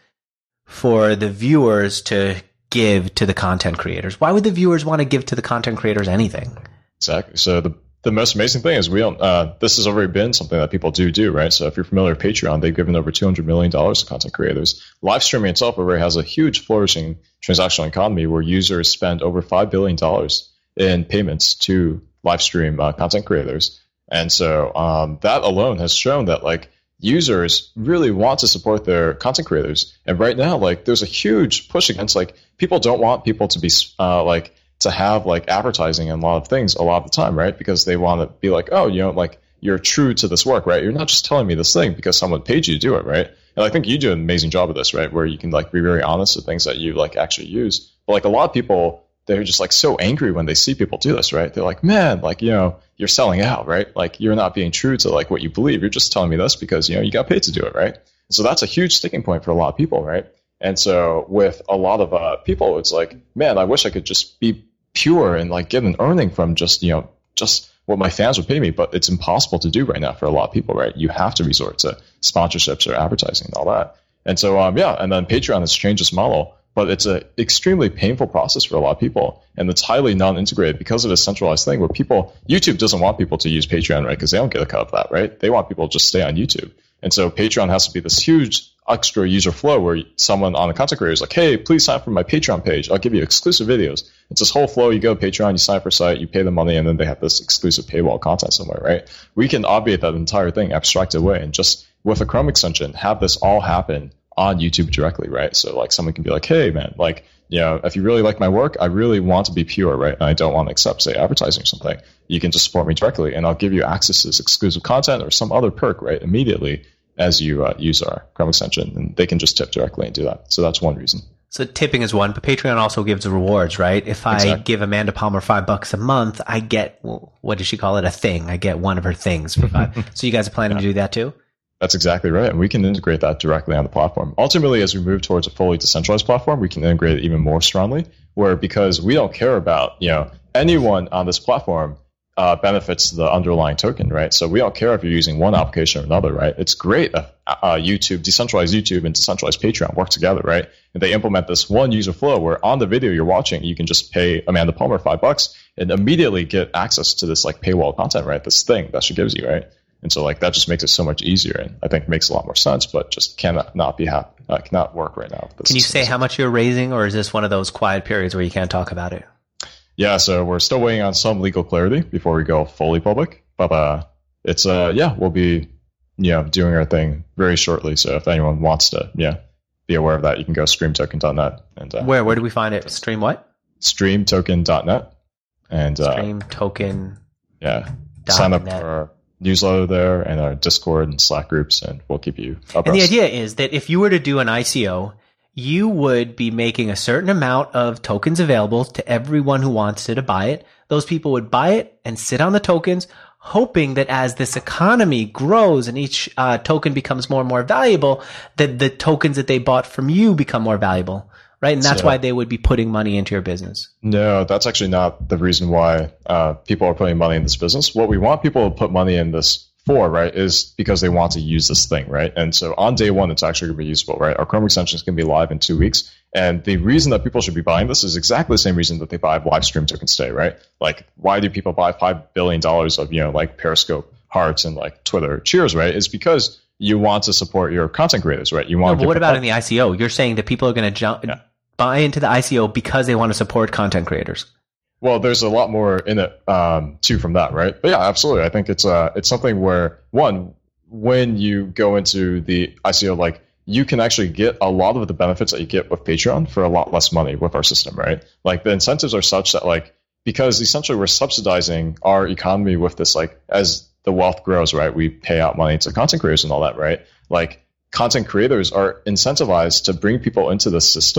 for the viewers to give to the content creators. Why would the viewers want to give to the content creators anything? Exactly. So the the most amazing thing is we don't. Uh, this has already been something that people do do, right? So if you're familiar with Patreon, they've given over two hundred million dollars to content creators. Live streaming itself already has a huge flourishing transactional economy where users spend over five billion dollars in payments to live stream uh, content creators. And so um, that alone has shown that like users really want to support their content creators. And right now, like there's a huge push against like people don't want people to be uh, like to have like advertising and a lot of things a lot of the time, right? Because they want to be like, oh, you know, like you're true to this work, right? You're not just telling me this thing because someone paid you to do it, right? And I think you do an amazing job of this, right? Where you can like be very honest with things that you like actually use. But like a lot of people, they're just like so angry when they see people do this, right? They're like, man, like, you know, you're selling out, right? Like you're not being true to like what you believe. You're just telling me this because, you know, you got paid to do it, right? So that's a huge sticking point for a lot of people, right? And so with a lot of uh, people, it's like, man, I wish I could just be pure and like get an earning from just, you know, just what my fans would pay me. But it's impossible to do right now for a lot of people, right? You have to resort to sponsorships or advertising and all that. And so, um, yeah, and then Patreon has changed its model. But it's an extremely painful process for a lot of people. And it's highly non-integrated because of a centralized thing where people, YouTube doesn't want people to use Patreon, right? Because they don't get a cut of that, right? They want people to just stay on YouTube. And so Patreon has to be this huge extra user flow where someone on the content creator is like, hey, please sign up for my Patreon page. I'll give you exclusive videos. It's this whole flow. You go to Patreon, you sign up for a site, you pay the money, and then they have this exclusive paywall content somewhere, right? We can obviate that entire thing, abstract it away, and just with a Chrome extension, have this all happen on YouTube directly, right? So like someone can be like, hey man, like, you know, if you really like my work, I really want to be pure, right? And I don't want to accept, say, advertising or something. You can just support me directly and I'll give you access to this exclusive content or some other perk, right? Immediately as you uh, use our Chrome extension, and they can just tip directly and do that. So that's one reason. So tipping is one, but Patreon also gives rewards, right? If I exactly. give Amanda Palmer five bucks a month, I get, well, what does she call it? A thing. I get one of her things for five. So you guys are planning yeah. to do that too? That's exactly right. And we can integrate that directly on the platform. Ultimately, as we move towards a fully decentralized platform, we can integrate it even more strongly, where because we don't care about, you know, anyone on this platform uh, benefits the underlying token, right? So we don't care if you're using one application or another, right? It's great if uh, YouTube, decentralized YouTube and decentralized Patreon work together, right? And they implement this one user flow where on the video you're watching, you can just pay Amanda Palmer five bucks and immediately get access to this like paywall content, right? This thing that she gives you, right? And so like that just makes it so much easier, and I think makes a lot more sense, but just cannot not be happen, uh, cannot work right now. Can you say how much you're raising, or is this one of those quiet periods where you can't talk about it? Yeah, so we're still waiting on some legal clarity before we go fully public, but uh, it's uh yeah we'll be you know doing our thing very shortly. So if anyone wants to yeah be aware of that, you can go stream token dot net and uh, where where do we find it? Stream what? stream token dot net and uh, stream token yeah sign up net. for our newsletter there and our Discord and Slack groups, and we'll keep you abreast. And the idea is that if you were to do an I C O, you would be making a certain amount of tokens available to everyone who wants to buy it. Those people would buy it and sit on the tokens, hoping that as this economy grows and each uh, token becomes more and more valuable, that the tokens that they bought from you become more valuable. Right, and that's so, why they would be putting money into your business. No, that's actually not the reason why uh, people are putting money in this business. What we want people to put money in this for, right, is because they want to use this thing, right? And so on day one, it's actually going to be useful, right? Our Chrome extension is going to be live in two weeks. And the reason that people should be buying this is exactly the same reason that they buy live stream tokens today, right? Like, why do people buy five billion dollars of, you know, like Periscope hearts and like Twitter cheers, right? It's because you want to support your content creators, right? You want no, to but what about in the I C O? You're saying that people are going to jump... Yeah. buy into the I C O because they want to support content creators. Well, there's a lot more in it um, too from that, right? But yeah, absolutely. I think it's uh, it's something where, one, when you go into the I C O, like you can actually get a lot of the benefits that you get with Patreon for a lot less money with our system, right? Like the incentives are such that like, because essentially we're subsidizing our economy with this, like as the wealth grows, right? We pay out money to content creators and all that, right? Like content creators are incentivized to bring people into the system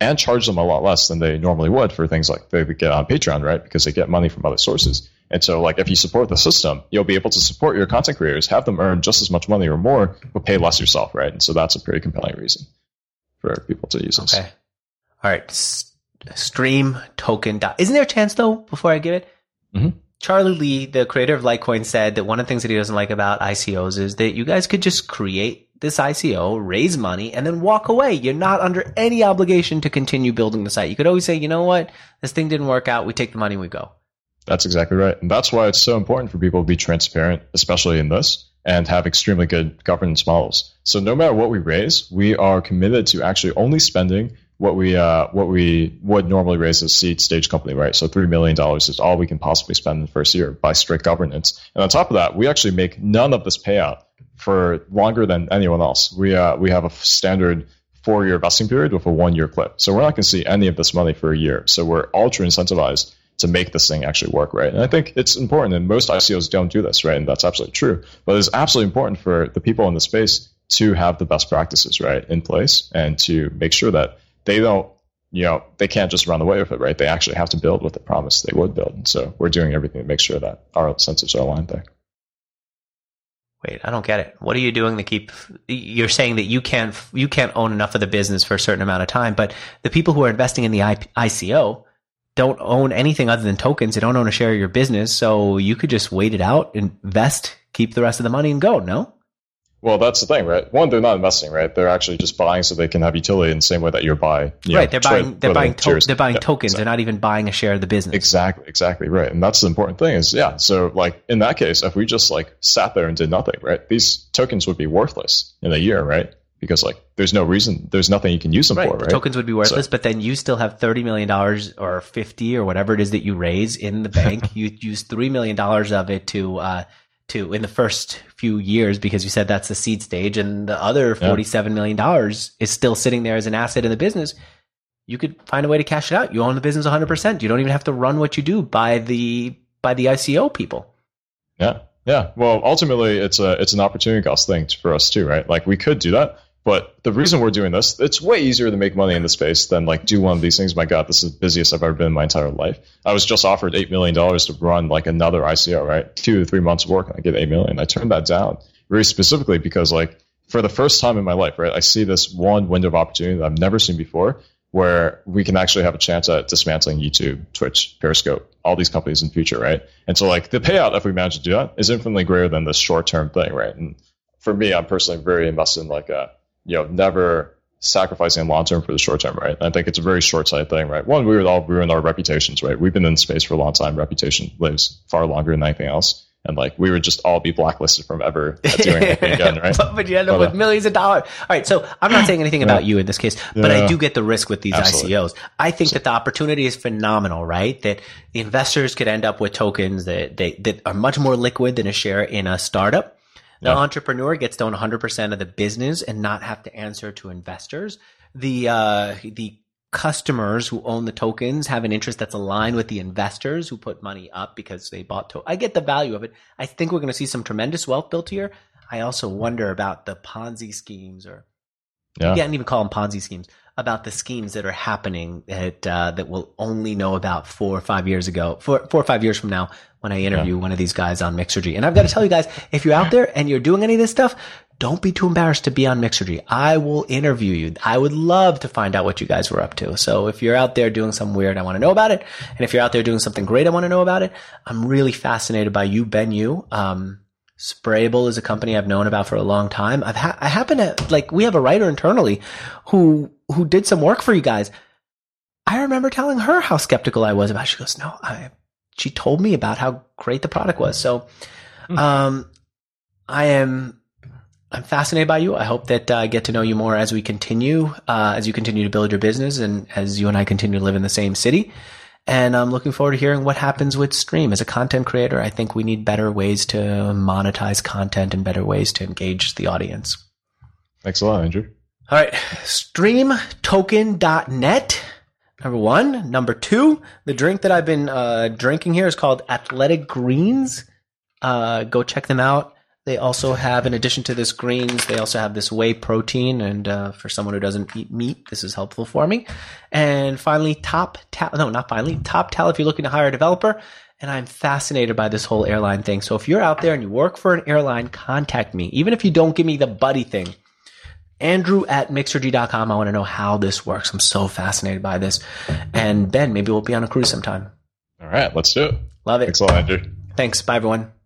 and charge them a lot less than they normally would for things like they would get on Patreon, right? Because they get money from other sources. And so, like, if you support the system, you'll be able to support your content creators, have them earn just as much money or more, but pay less yourself, right? And so that's a pretty compelling reason for people to use this. Okay. All right. S- stream token. Dot. Isn't there a chance, though, before I give it? Mm-hmm. Charlie Lee, the creator of Litecoin, said that one of the things that he doesn't like about I C Os is that you guys could just create this I C O, raise money, and then walk away. You're not under any obligation to continue building the site. You could always say, you know what? This thing didn't work out. We take the money and we go. That's exactly right. And that's why it's so important for people to be transparent, especially in this, and have extremely good governance models. So no matter what we raise, we are committed to actually only spending what we uh, what we would normally raise as a seed stage company, right? So three million dollars is all we can possibly spend in the first year by strict governance. And on top of that, we actually make none of this payout for longer than anyone else. We uh, we have a standard four-year vesting period with a one-year clip. So we're not going to see any of this money for a year. So we're ultra incentivized to make this thing actually work, right? And I think it's important, and most I C Os don't do this, right? And that's absolutely true. But it's absolutely important for the people in the space to have the best practices, right, in place, and to make sure that they don't, you know, they can't just run away with it, right? They actually have to build what they promised they would build. And so we're doing everything to make sure that our incentives are aligned there. Wait, I don't get it. What are you doing to keep? You're saying that you can't you can't own enough of the business for a certain amount of time, but the people who are investing in the I C O don't own anything other than tokens. They don't own a share of your business, so you could just wait it out, invest, keep the rest of the money, and go. No. Well, that's the thing, right? One, they're not investing, right? They're actually just buying so they can have utility in the same way that you're buying. You right, know, they're buying. They're buying. To- they're buying yeah, tokens. exactly. They're not even buying a share of the business. Exactly, exactly right. And that's the important thing. Is yeah. So like in that case, if we just like sat there and did nothing, right? These tokens would be worthless in a year, right? Because like there's no reason, there's nothing you can use them right. for, The right? tokens would be worthless, so, but then you still have thirty million dollars or fifty or whatever it is that you raise in the bank. You use three million dollars of it to. Uh, to in the first few years, because you said that's the seed stage, and the other forty-seven million dollars is still sitting there as an asset in the business. You could find a way to cash it out. You own the business one hundred percent. You don't even have to run what you do by the by the I C O people. Yeah. Yeah. Well, ultimately it's a it's an opportunity cost thing for us too, right? Like we could do that. But the reason we're doing this, it's way easier to make money in the space than like do one of these things. My God, this is the busiest I've ever been in my entire life. I was just offered eight million dollars to run like another I C O, right? Two to three months of work and I get eight million dollars. I turned that down very specifically because like for the first time in my life, right, I see this one window of opportunity that I've never seen before where we can actually have a chance at dismantling YouTube, Twitch, Periscope, all these companies in the future, right? And so like the payout, if we manage to do that, is infinitely greater than this short-term thing, right? And for me, I'm personally very invested in like a, you know, never sacrificing long term for the short term, right? And I think it's a very short sighted thing, right? One, we would all ruin our reputations, right? We've been in space for a long time. Reputation lives far longer than anything else. And like we would just all be blacklisted from ever doing anything again, right? but, but you end up but, with millions of dollars. All right. So I'm not saying anything yeah. about you in this case, but yeah. I do get the risk with these Absolutely. I C Os. I think so, that the opportunity is phenomenal, right? That the investors could end up with tokens that they, that are much more liquid than a share in a startup. The yeah. entrepreneur gets to own one hundred percent of the business and not have to answer to investors. The uh, the customers who own the tokens have an interest that's aligned with the investors who put money up because they bought to. I get the value of it. I think we're going to see some tremendous wealth built here. I also wonder about the Ponzi schemes, or yeah. you can't even call them Ponzi schemes, about the schemes that are happening that uh, that we'll only know about four or five years ago, four, four or five years from now, when I interview yeah. one of these guys on Mixergy. And I've got to tell you guys, if you're out there and you're doing any of this stuff, don't be too embarrassed to be on Mixergy. I will interview you. I would love to find out what you guys were up to. So if you're out there doing something weird, I want to know about it. And if you're out there doing something great, I want to know about it. I'm really fascinated by you, Ben Yu. Um, Sprayable is a company I've known about for a long time. I've ha- I happen to, like, we have a writer internally who, who did some work for you guys. I remember telling her how skeptical I was about it. She goes, no, I, she told me about how great the product was. So, um, I am, I'm fascinated by you. I hope that uh, I get to know you more as we continue, uh, as you continue to build your business and as you and I continue to live in the same city. And I'm looking forward to hearing what happens with Stream. As a content creator, I think we need better ways to monetize content and better ways to engage the audience. Thanks a lot, Andrew. All right. stream token dot net. Number one. Number two, the drink that I've been uh, drinking here is called Athletic Greens. Uh, go check them out. They also have, in addition to this greens, they also have this whey protein. And uh, for someone who doesn't eat meat, this is helpful for me. And finally, Top Tal, no, not finally, Top Tal if you're looking to hire a developer. And I'm fascinated by this whole airline thing. So if you're out there and you work for an airline, contact me. Even if you don't give me the buddy thing. Andrew at mixergy dot com. I want to know how this works. I'm so fascinated by this. And Ben, maybe we'll be on a cruise sometime. All right, let's do it. Love it. Thanks a lot, Andrew. Thanks. Bye, everyone.